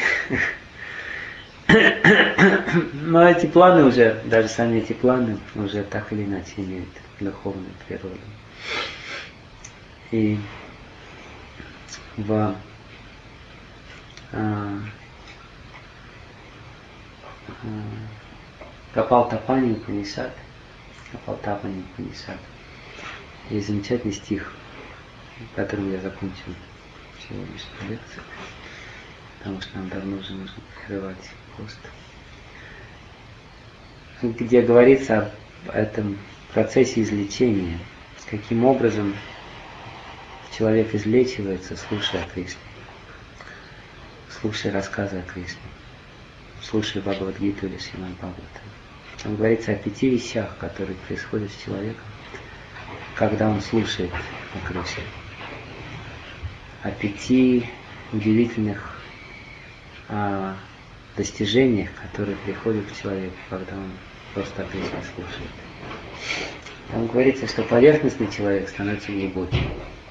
Но эти планы уже, даже сами эти планы уже так или иначе имеют духовную природу. И в а, Капал Тапани Упанишад, Капал Тапани Упанишад, есть замечательный стих, которым я закончил сегодняшнюю лекцию, потому что нам давно уже нужно прерывать пост, где говорится об этом процессе излечения, каким образом человек излечивается, слушая о Кришне, слушая рассказы о Кришне, слушая Бхагавад-гиту или Шримад Бхагаватам. Там говорится о пяти вещах, которые происходят с человеком, когда он слушает о Кришне. О пяти удивительных а, достижениях, которые приходят к человеку, когда он просто о Кришне слушает. Там говорится, что поверхностный человек становится глубоким.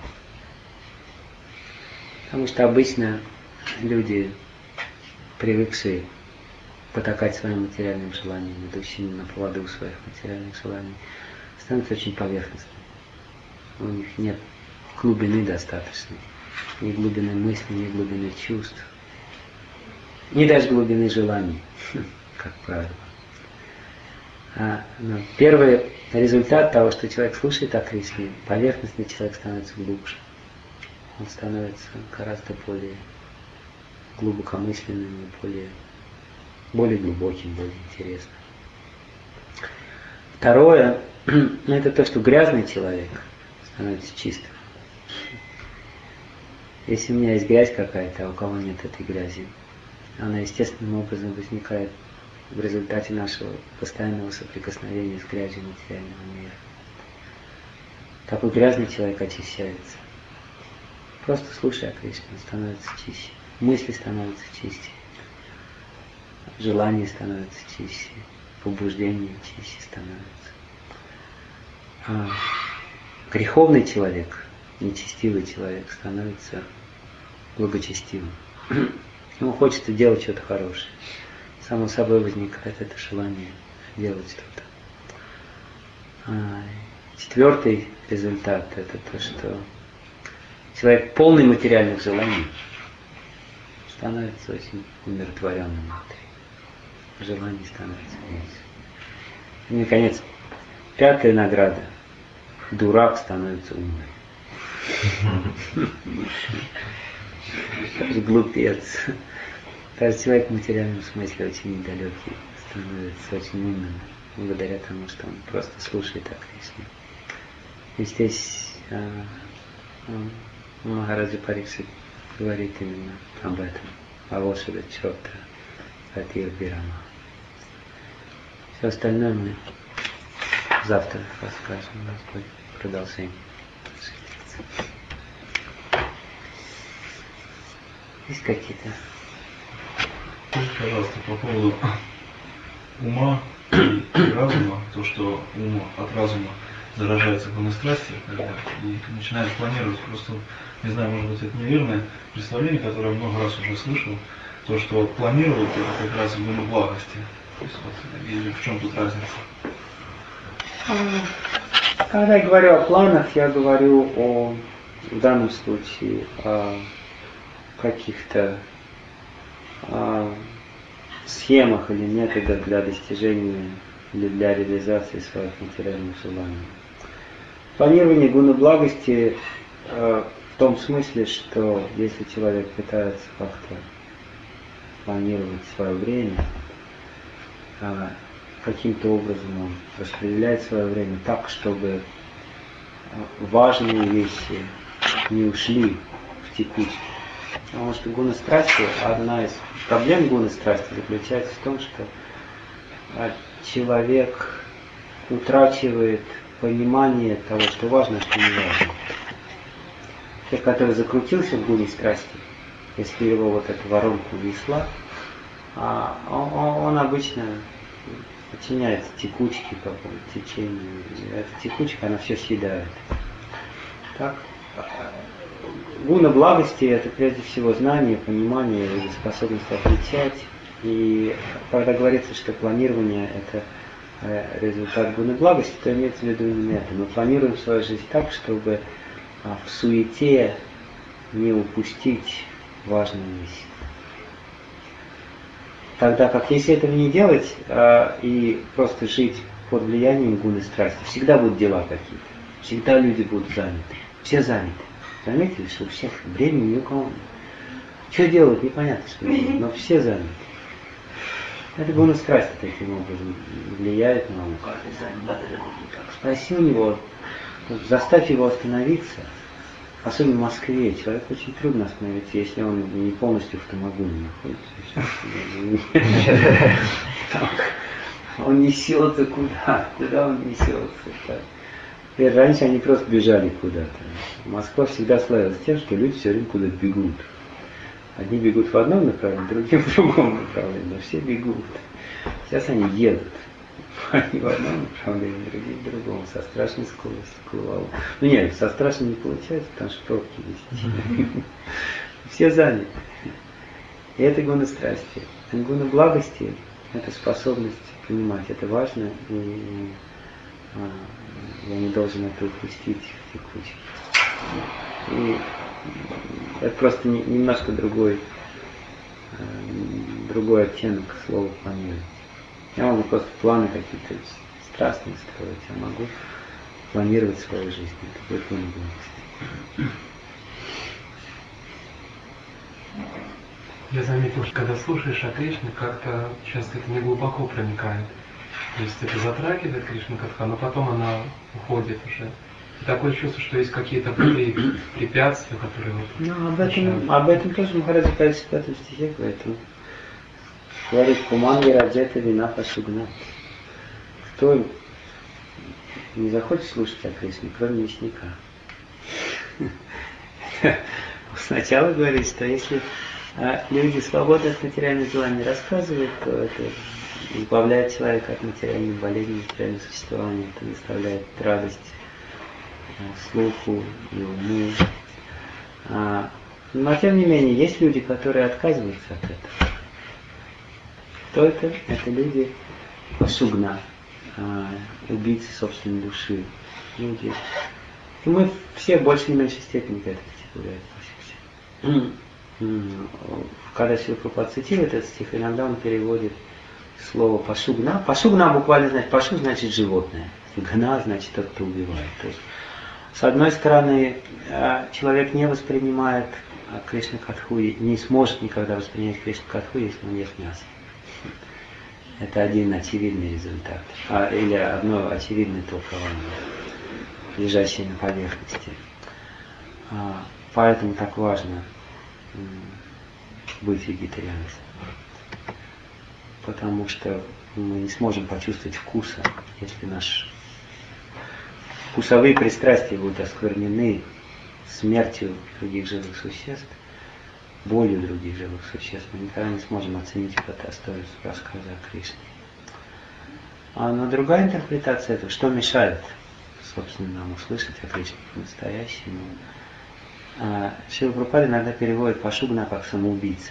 Потому что обычно люди, привыкшие потакать своим материальным желаниям, идущие на поводу своих материальных желаний, становятся очень поверхностными. У них нет глубины достаточной. Ни глубины мысли, ни глубины чувств. Ни даже глубины желаний, как правило. А, ну, первый результат того, что человек слушает о Кришне, поверхностный человек становится глубже. Он становится гораздо более глубокомысленным, более, более глубоким, более интересным. Второе, это то, что грязный человек становится чистым. Если у меня есть грязь какая-то, а у кого нет этой грязи, она естественным образом возникает в результате нашего постоянного соприкосновения с грязью материального мира. Такой грязный человек очищается. Просто слушая о Кришне, он становится чище. Мысли становятся чище. Желания становятся чище. Побуждения чище становятся. А греховный человек, нечестивый человек становится благочестивым. Ему хочется делать что-то хорошее. Само собой возникает это желание делать что-то. А четвертый результат – это то, что человек полный материальных желаний становится очень умиротворенным внутри. Желаний становится меньше. И, наконец, пятая награда – дурак становится умным. Глупец. Даже человек в материальном смысле очень недалекий становится очень умным, благодаря тому, что он просто слушает о Кришне. И здесь а, а, Махараджа Парикшит говорит именно об этом. Авошада Чотра Атир Бирама. Все остальное мы завтра расскажем. У нас будет продолжение. Есть какие-то? Скажите, пожалуйста, по поводу ума и разума, то, что ум от разума заражается гунастрастием, и начинает планировать, просто, не знаю, может быть, это неверное представление, которое я много раз уже слышал, то, что планировать это как раз в благости. То есть, вот, или в чем тут разница? Когда я говорю о планах, я говорю о, в данном случае, о каких-то о схемах или методах для достижения или для реализации своих материальных желаний. Планирование гуна благости э, в том смысле, что если человек пытается как-то планировать свое время, э, каким-то образом он распределяет свое время так, чтобы важные вещи не ушли в текучку. Потому что гуна страсти, одна из проблем гуна страсти заключается в том, что человек утрачивает понимание того, что важно, что не важно. Человек, который закрутился в гуне страсти, если его вот эта воронка унесла, он, он обычно подчиняется текучке, какому-то течению. Эта текучка, она все съедает. Так? Гуна благости – это прежде всего знание, понимание и способность отличать. И когда говорится, что планирование – это результат гуны благости, то имеется в виду именно это. Мы планируем свою жизнь так, чтобы в суете не упустить важные вещи. Тогда как если этого не делать и просто жить под влиянием гуны страсти, всегда будут дела какие-то, всегда люди будут заняты, все заняты. Заметили, что у всех времени ни у кого нет. Что делать, непонятно, что делать, но все заняты. Это гуна страсти таким образом влияет на ум. Спроси у него, заставь его остановиться. Особенно в Москве. Человек очень трудно остановиться, если он не полностью в тамагуне находится. Он несется куда? Куда он несется? И раньше они просто бежали куда-то. Москва всегда славилась тем, что люди все время куда-то бегут. Одни бегут в одном направлении, другие в другом направлении, но все бегут. Сейчас они едут. Одни в одном направлении, другие в другом, со страшной скоростью к валу. Ну нет, со страшной не получается, потому что пробки есть. Все заняты. И это гуна страсти. Гуна благости – это способность понимать, это важно, и я не должен это упустить в текучке. И это просто немножко другой, другой оттенок слова планировать. Я могу просто планы какие-то страстные строить, я могу планировать свою жизнь. Это будет гуна благости. Я заметил, что когда слушаешь о Кришне, как-то часто это не глубоко проникает. То есть это затрагивает Кришна Катха, но потом она уходит уже. И такое чувство, что есть какие-то препятствия, которые вот... Ну, об этом, об этом тоже Махарадж в пятьдесят пятом стихе говорит. Он говорит, Куман Вираджета вина пашугна. Кто не захочет слушать о Кришне, кроме мясника? Сначала говорит, что если люди свободны от материальных желаний рассказывают, то это избавляет человека от материальных болезней, материального существования, это доставляет радость слуху и уму. Но тем не менее, есть люди, которые отказываются от этого. Кто это? Это люди пашугна, убийцы собственной души. Люди. И мы все в большей или меньшей степени к этому относимся. Когда Шрила Прабхупада цитирует этот стих, иногда он переводит слово пашугна. Пашугна буквально значит, пашу значит животное. Гна значит тот, кто убивает. То есть, с одной стороны, человек не воспринимает Кришна Катху, не сможет никогда воспринять Кришна Катху, если он ест мясо. Это один очевидный результат. А, или одно очевидное толкование, лежащее на поверхности. А, поэтому так важно быть вегетарианцем. Потому что мы не сможем почувствовать вкуса, если наши вкусовые пристрастия будут осквернены смертью других живых существ, болью других живых существ. Мы никогда не сможем оценить по достоинству рассказа о Кришне. А, но другая интерпретация этого, что мешает, собственно, нам услышать о Кришне по-настоящему. А, Шрила Прабхупада иногда переводит пашугна как самоубийца.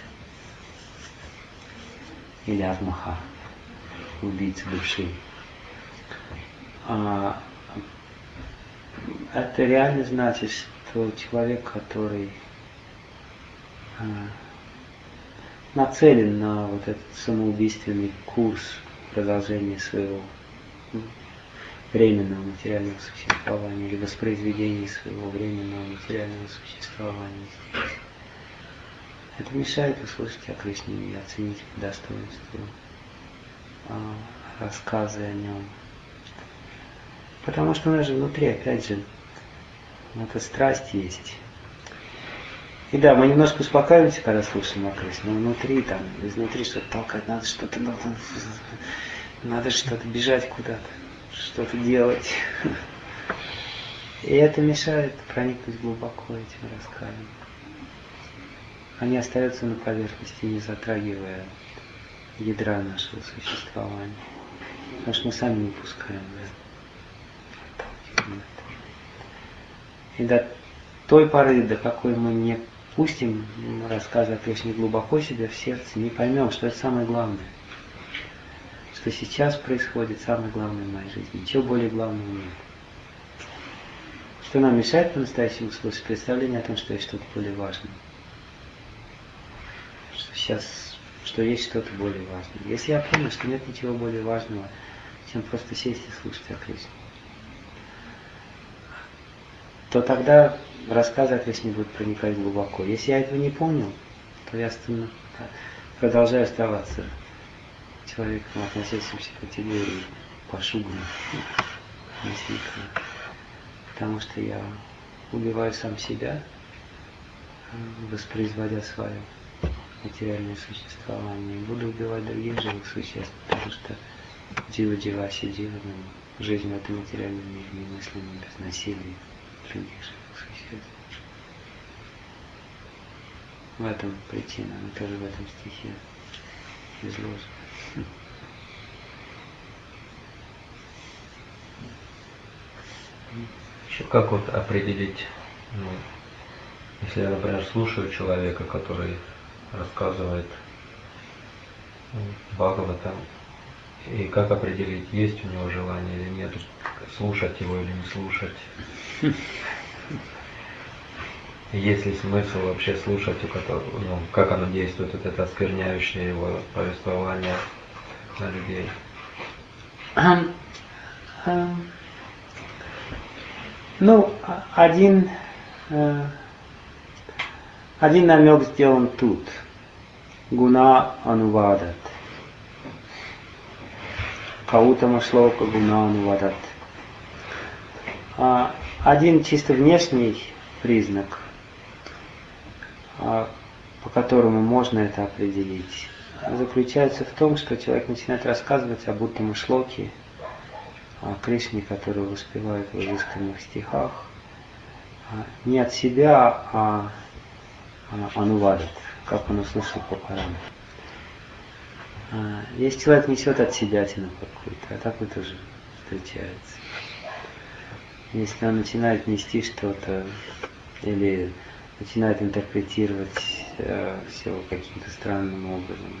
Или атмаха, убийца души. А, это реально значит, что человек, который а, нацелен на вот этот самоубийственный курс продолжения своего временного материального существования или воспроизведения своего временного материального существования здесь. Это мешает услышать о Кришне и оценить по достоинству а, рассказы о нем. Потому что у нас же внутри, опять же, эта страсть есть. И да, мы немножко успокаиваемся, когда слушаем о Кришне, но внутри, там, изнутри что-то толкать, надо что-то, надо, надо что-то бежать куда-то, что-то делать. И это мешает проникнуть глубоко этим рассказам. Они остаются на поверхности, не затрагивая ядра нашего существования. Потому что мы сами не пускаем, да? И до той поры, до какой мы не пустим рассказы о Кришне глубоко себе в сердце, не поймем, что это самое главное. Что сейчас происходит самое главное в моей жизни. Ничего более главного нет. Что нам мешает по-настоящему слышать представление о том, что есть что-то более важное. Что сейчас, что есть что-то более важное. Если я понял, что нет ничего более важного, чем просто сесть и слушать о Кришне, то тогда рассказы о Кришне будут проникать глубоко. Если я этого не понял, то я продолжаю оставаться человеком, относящимся к категории пашугна, мясника. Потому что я убиваю сам себя, воспроизводя свое материальное существование. И буду убивать других живых существ, потому что джива дживаси джива, жизнь в этом материальном мире немыслима без насилия других живых существ. В этом причина, она тоже в этом стихе изложена. Еще как вот определить, ну, если я, например, слушаю человека, который рассказывает Бхагаватам, и как определить, есть у него желание или нет, слушать его или не слушать? Есть ли смысл вообще слушать, у которого, ну, как оно действует, вот это оскверняющее его повествование на людей? Ну, один, один намек сделан тут. Гуна анувадат. Каутама шлока гуна анувадат. Один чисто внешний признак, по которому можно это определить, заключается в том, что человек начинает рассказывать об Уттама шлоке, о Кришне, который воспевает в изысканных стихах, не от себя, а анувадат, как он услышал по Пуранам. Если человек несет от себя тину какую-то, а такое тоже встречается. Если он начинает нести что-то или начинает интерпретировать э, все каким-то странным образом,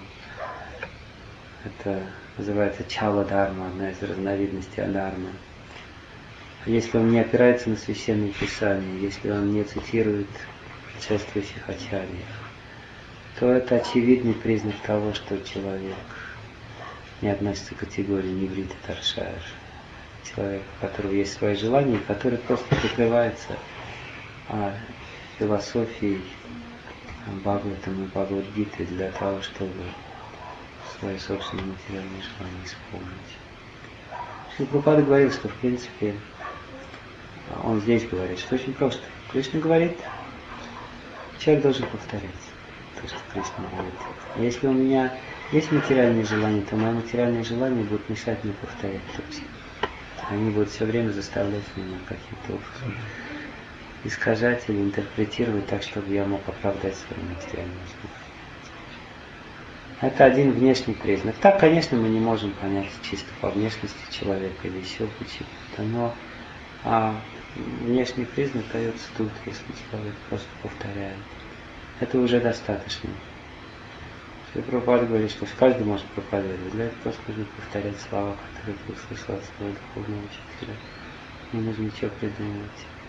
это называется чала-дарма, одна из разновидностей адармы. Если он не опирается на священные писания, если он не цитирует предшествующих ачарьев, то это очевидный признак того, что человек не относится к категории ниврита таршар. Человек, у которого есть свои желания, который просто прикрывается а, философией Бхагаватам и Бхагавад-гиты для того, чтобы свои собственные материальные желания исполнить. Шрила Прабхупада говорил, что в принципе, он здесь говорит, что очень просто. Кришна говорит, человек должен повторять то, что Кришна говорит. Если у меня есть материальные желания, то мои материальные желания будут мешать мне повторять то. Они будут все время заставлять меня каким-то образом искажать или интерпретировать так, чтобы я мог оправдать свои материальные желания. Это один внешний признак. Так, конечно, мы не можем понять чисто по внешности человека или еще почему-то, но а, внешний признак дается тут, если человек просто повторяет. Это уже достаточно. Шрила Прабхупада говорит, что каждый может проповедовать. Для этого просто нужно повторять слова, которые ты услышал от своего духовного учителя. Не нужно ничего придумывать.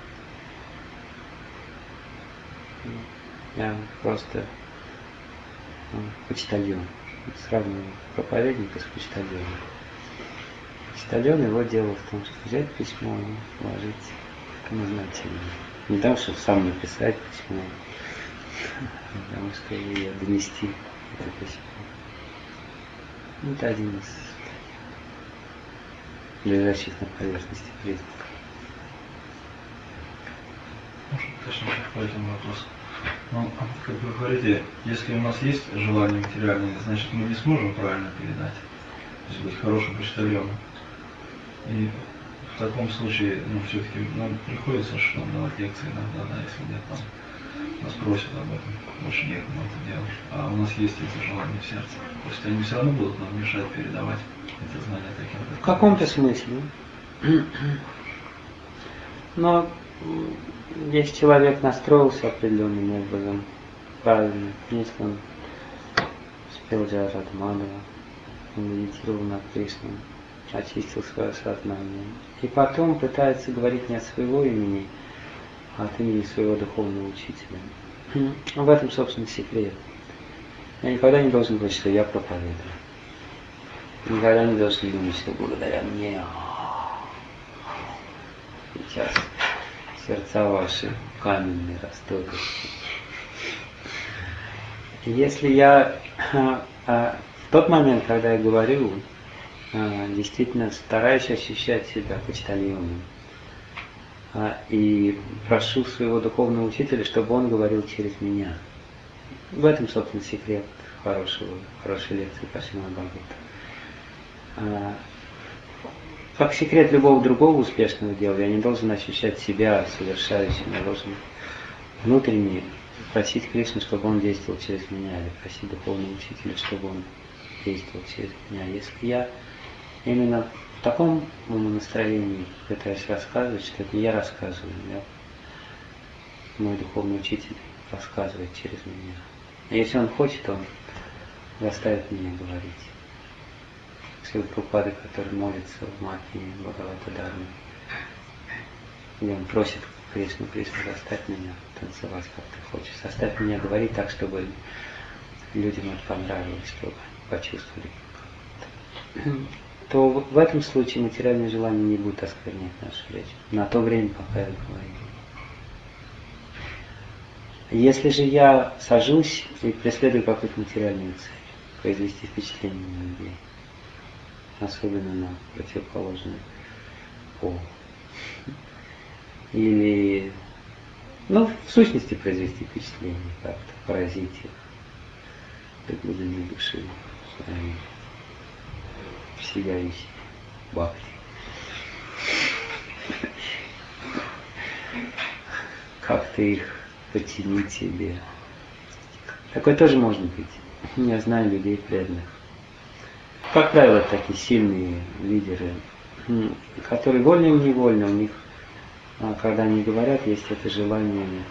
Я просто ну, почтальон. Сравниваю проповедника с почтальоном. Почтальон, его дело в том, что взять письмо и вложить к назначению. Не потому, чтобы сам написать письмо, а потому что ее донести. Это письмо. Это один из лежащих на поверхности признаков. Может, точно по этому вопросу. Ну, как вы говорите, если у нас есть желание материальное, значит мы не сможем правильно передать, то есть быть хорошим почтальоном. И в таком случае, ну, все-таки нам приходится что нам давать лекции иногда, да, если где-то там нас просят об этом, больше некому это делать. А у нас есть эти желания в сердце. То есть они все равно будут нам мешать передавать это знание таким образом. В каком-то смысле. Но если человек настроился определенным образом, правильно, если он спел Джайрата Мадхава, он медитировал над Кришной, очистил свое сознание, и потом пытается говорить не от своего имени, а от имени своего духовного учителя. В этом, собственно, секрет. Я никогда не должен говорить, что я проповедую. Никогда не должен думать, что благодаря мне сейчас сердца ваши каменные растопятся. Если я в тот момент, когда я говорю, действительно стараюсь ощущать себя почтальоном, и прошу своего духовного учителя, чтобы он говорил через меня. В этом, собственно, секрет хорошего, хорошей лекции по Шримад Бхагаватам. Как секрет любого другого успешного дела, я не должен ощущать себя совершающим, я должен внутренне просить Кришну, чтобы он действовал через меня, или просить духовного учителя, чтобы он действовал через меня. Если я именно в таком настроении пытаюсь рассказывать, что это не я рассказываю, я, мой духовный учитель рассказывает через меня. И если он хочет, он заставит меня говорить. Шрила Прабхупада, который молится в Махе Бхагавата Дхарме, где он просит Кришну, Кришну, заставь меня танцевать, как ты хочешь, заставь меня говорить так, чтобы людям это понравилось, чтобы почувствовали. То в этом случае материальные желания не будут осквернять нашу речь. На то время, пока я говорю. Если же я сажусь и преследую какую-то материальную цель, произвести впечатление на людей, особенно на противоположный пол, или, ну, в сущности произвести впечатление, как-то поразить их до глубины души своей сияющей бхакти. Как-то их подтянуть себе. Такое тоже может быть. Я знаю людей преданных. Как правило, такие сильные лидеры, которые вольно или невольно, у них, когда они говорят, есть это желание,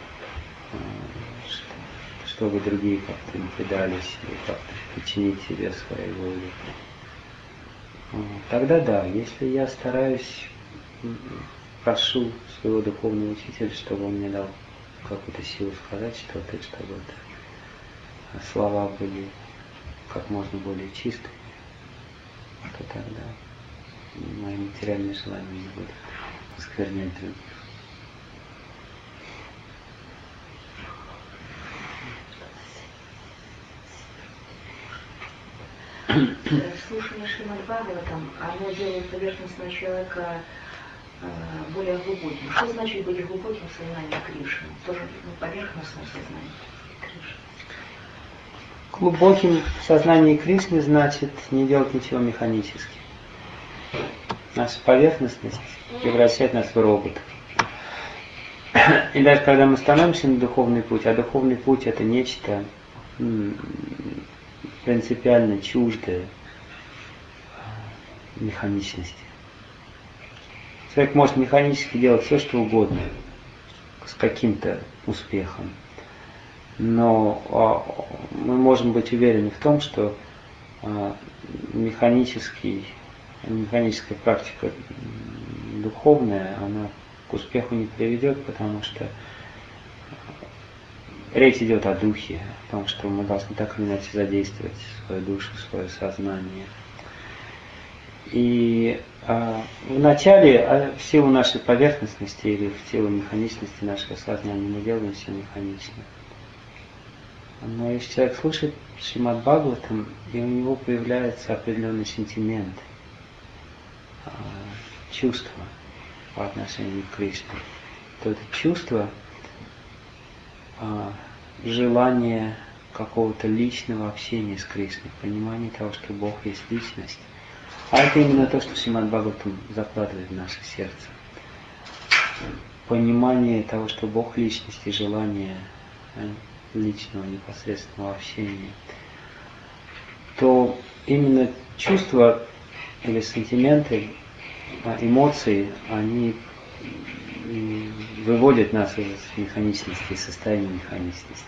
чтобы другие как-то не предались, или как-то подчинить себе своей воле. Тогда да, если я стараюсь, прошу своего духовного учителя, чтобы он мне дал какую-то силу сказать что-то, чтобы это слова были как можно более чистые, то тогда мои материальные желания не будут осквернять других. Слушание Шримад Бхагаватам, оно делает поверхностного человека э, более глубоким. Что значит быть глубоким в сознании Кришны? Тоже ну, поверхностное сознание Кришны. Глубоким в сознании Кришны значит не делать ничего механически. Наша поверхностность превращает нас в роботов. И даже когда мы становимся на духовный путь, а духовный путь это нечто принципиально чуждое механичности. Человек может механически делать все, что угодно, с каким-то успехом. Но мы можем быть уверены в том, что механический, механическая практика духовная, она к успеху не приведет, потому что речь идет о духе, о том, что мы должны так или иначе задействовать свою душу, свое сознание. И а, в начале, а, в силу нашей поверхностности или в силу механичности нашего сознания мы делаем все механично. Но если человек слушает Шримад Бхагаватам, и у него появляется определенный сентимент, а, чувство по отношению к Кришне, то это чувство, а, желание какого-то личного общения с Кришной, понимание того, что Бог есть личность. А это именно то, что Шримад Бхагаватам закладывает в наше сердце. Понимание того, что Бог личность и желание личного непосредственного общения, то именно чувства или сантименты, эмоции, они выводят нас из механичности, из состояния механичности.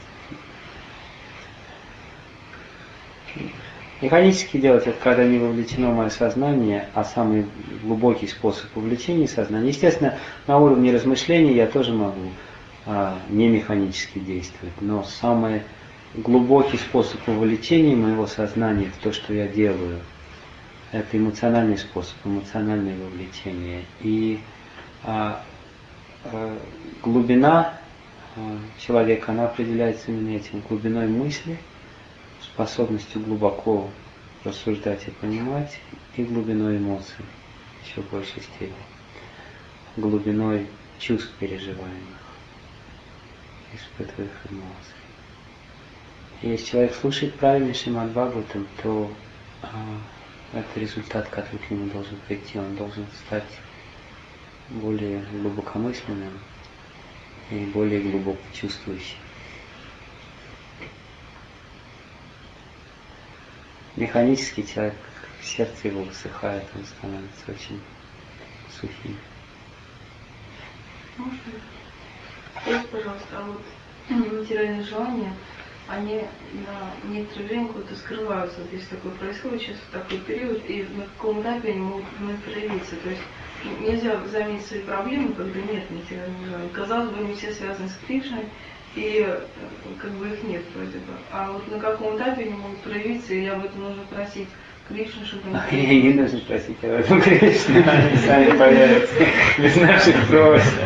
Механически делать это, когда не вовлечено мое сознание, а самый глубокий способ вовлечения сознания. Естественно, на уровне размышлений я тоже могу а, не механически действовать, но самый глубокий способ вовлечения моего сознания в то, что я делаю, это эмоциональный способ, эмоциональное вовлечение. И а, а, глубина а, человека, она определяется именно этим, глубиной мысли, способностью глубоко рассуждать и понимать, и глубиной эмоций, еще в большей степени, глубиной чувств переживаемых, испытываемых эмоций. И если человек слушает правильный Шримад Бхагаватам, то а, это результат, который к нему должен прийти, он должен стать более глубокомысленным и более глубоко чувствующим. Механический человек сердце его высыхает, он становится очень сухим. Можно? Скажите, пожалуйста, а вот материальные желания, они на некоторое время куда-то скрываются. Вот если такое происходит сейчас в такой период, и на каком этапе они могут вновь проявиться. То есть нельзя заметить свои проблемы, когда нет материальных желаний. Казалось бы, они все связаны с Кришной, и как бы их нет вроде бы. А вот на каком этапе они могут проявиться, и об этом нужно просить Кришну, чтобы они... И не нужно просить об этом Кришну, они сами появятся без наших просьб.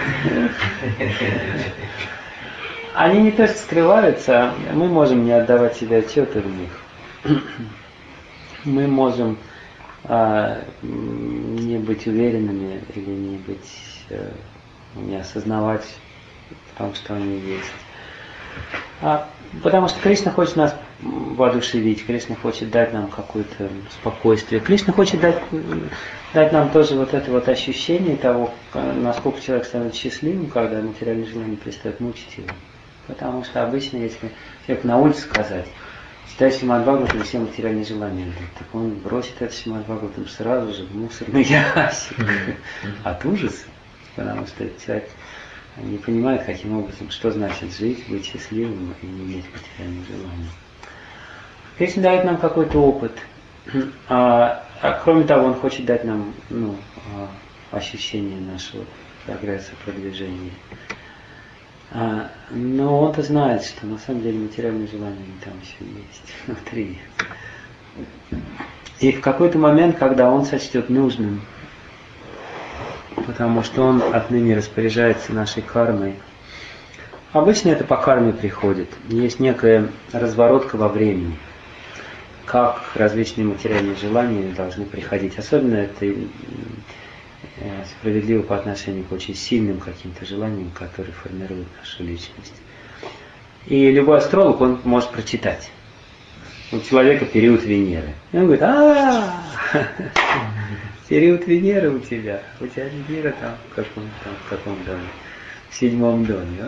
Они не то что скрываются, мы можем не отдавать себе отчета в них. Мы можем а, не быть уверенными или не быть, а, не осознавать в том, что они есть. А, потому что Кришна хочет нас воодушевить, Кришна хочет дать нам какое-то спокойствие. Кришна хочет дать, дать нам тоже вот это вот ощущение того, насколько человек становится счастливым, когда материальные желания перестают мучить его. Потому что обычно, если человек на улице сказать, читай Шримад Бхагаватам, все материальные желания идут, так он бросит этот Шримад Бхагаватам сразу же в мусорный ящик от ужаса. Потому что этот человек не понимает, каким образом, что значит жить, быть счастливым и не иметь материальных желаний. Кришна дает нам какой-то опыт. А, а кроме того, он хочет дать нам ну, ощущение нашего прогресса, продвижения. А, но он-то знает, что на самом деле материальные желания там еще есть внутри. И в какой-то момент, когда он сочтет нужным, потому что он отныне распоряжается нашей кармой, обычно это по карме приходит. Есть некая разворотка во времени, как различные материальные желания должны приходить. Особенно это справедливо по отношению к очень сильным каким-то желаниям, которые формируют нашу личность. И любой астролог, он может прочитать. У человека период Венеры. И он говорит, а период Венеры у тебя. У тебя Венера там в каком, там, в каком доме? В седьмом доме.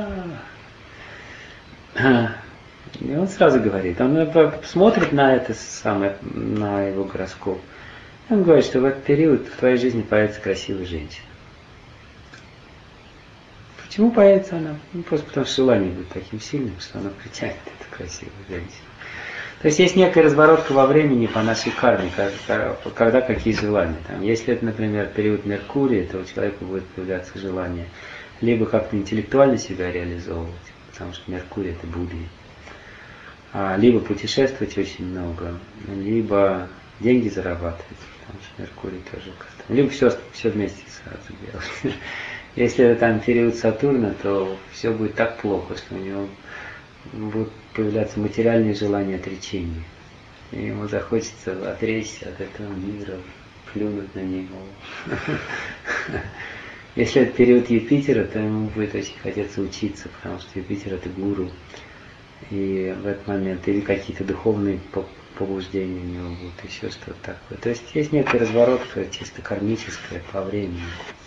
А-а-а. И он сразу говорит, он смотрит на это самое, на его гороскоп. Он говорит, что в этот период в твоей жизни появится красивая женщина. Почему появится она? Ну, просто потому что желание будет таким сильным, что она притянет эту красивую женщину. То есть есть некая разворотка во времени по нашей карме, когда, когда какие желания. Там, если это, например, период Меркурия, то у человека будет появляться желание либо как-то интеллектуально себя реализовывать, потому что Меркурий это Будда, а, либо путешествовать очень много, либо деньги зарабатывать, потому что Меркурий тоже как-то, либо все, все вместе сразу делать. Если это там период Сатурна, то все будет так плохо, что у него будут появляться материальные желания отречения. И ему захочется отречься от этого мира, плюнуть на него. Если это период Юпитера, то ему будет очень хотеться учиться, потому что Юпитер это гуру. И в этот момент или какие-то духовные побуждения у него будут, еще что-то такое. То есть есть некая разворотка чисто кармическая по времени.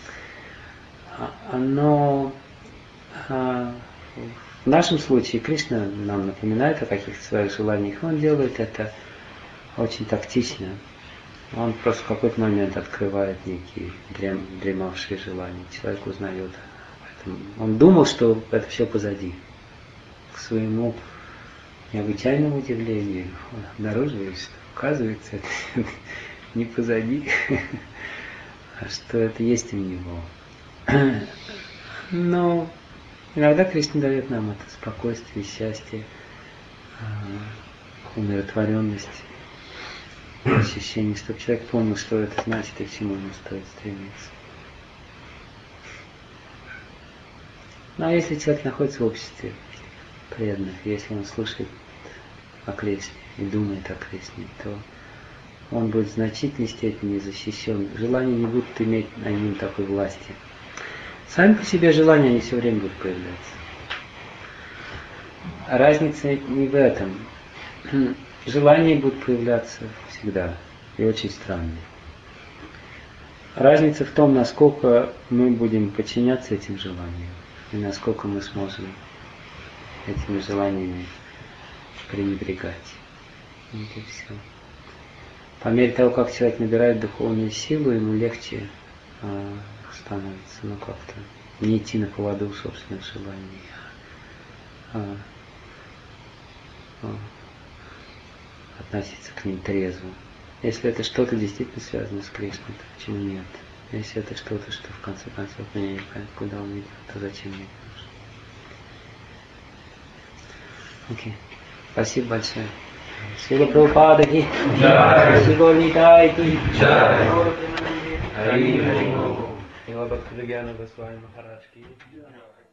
Но а, в нашем случае Кришна нам напоминает о каких-то своих желаниях. Он делает это очень тактично. Он просто в какой-то момент открывает некие дрем, дремавшие желания. Человек узнает об этом. Он думал, что это все позади. К своему необычайному удивлению он обнаруживает, что оказывается это не позади, а что это есть у него. Но иногда Кришна дает нам это спокойствие, счастье, умиротворенность, ощущение, чтобы человек помнил, что это значит и к чему ему стоит стремиться. Ну а если человек находится в обществе преданных, если он слушает о Кришне и думает о Кришне, то он будет в значительной степени защищен. Желания не будут иметь на нем такой власти. Сами по себе желания, они все время будут появляться. Разница не в этом. Желания будут появляться всегда и очень странные. Разница в том, насколько мы будем подчиняться этим желаниям и насколько мы сможем этими желаниями пренебрегать. Вот и все. По мере того, как человек набирает духовную силу, ему легче а, становится, ну как-то не идти на поводу собственных желаний, а, а, относиться к ним трезво. Если это что-то действительно связано с Кришной, то почему нет? Если это что-то, что в конце концов меня не понятно, куда он идет, то зачем мне это? Окей. Спасибо большое. Шрила Прабхупада ки джай, Шри Гаур Нитай ки джай, Хари Хари Бол. Шрила Бхактивinoda Goswami Maharaj ки джай.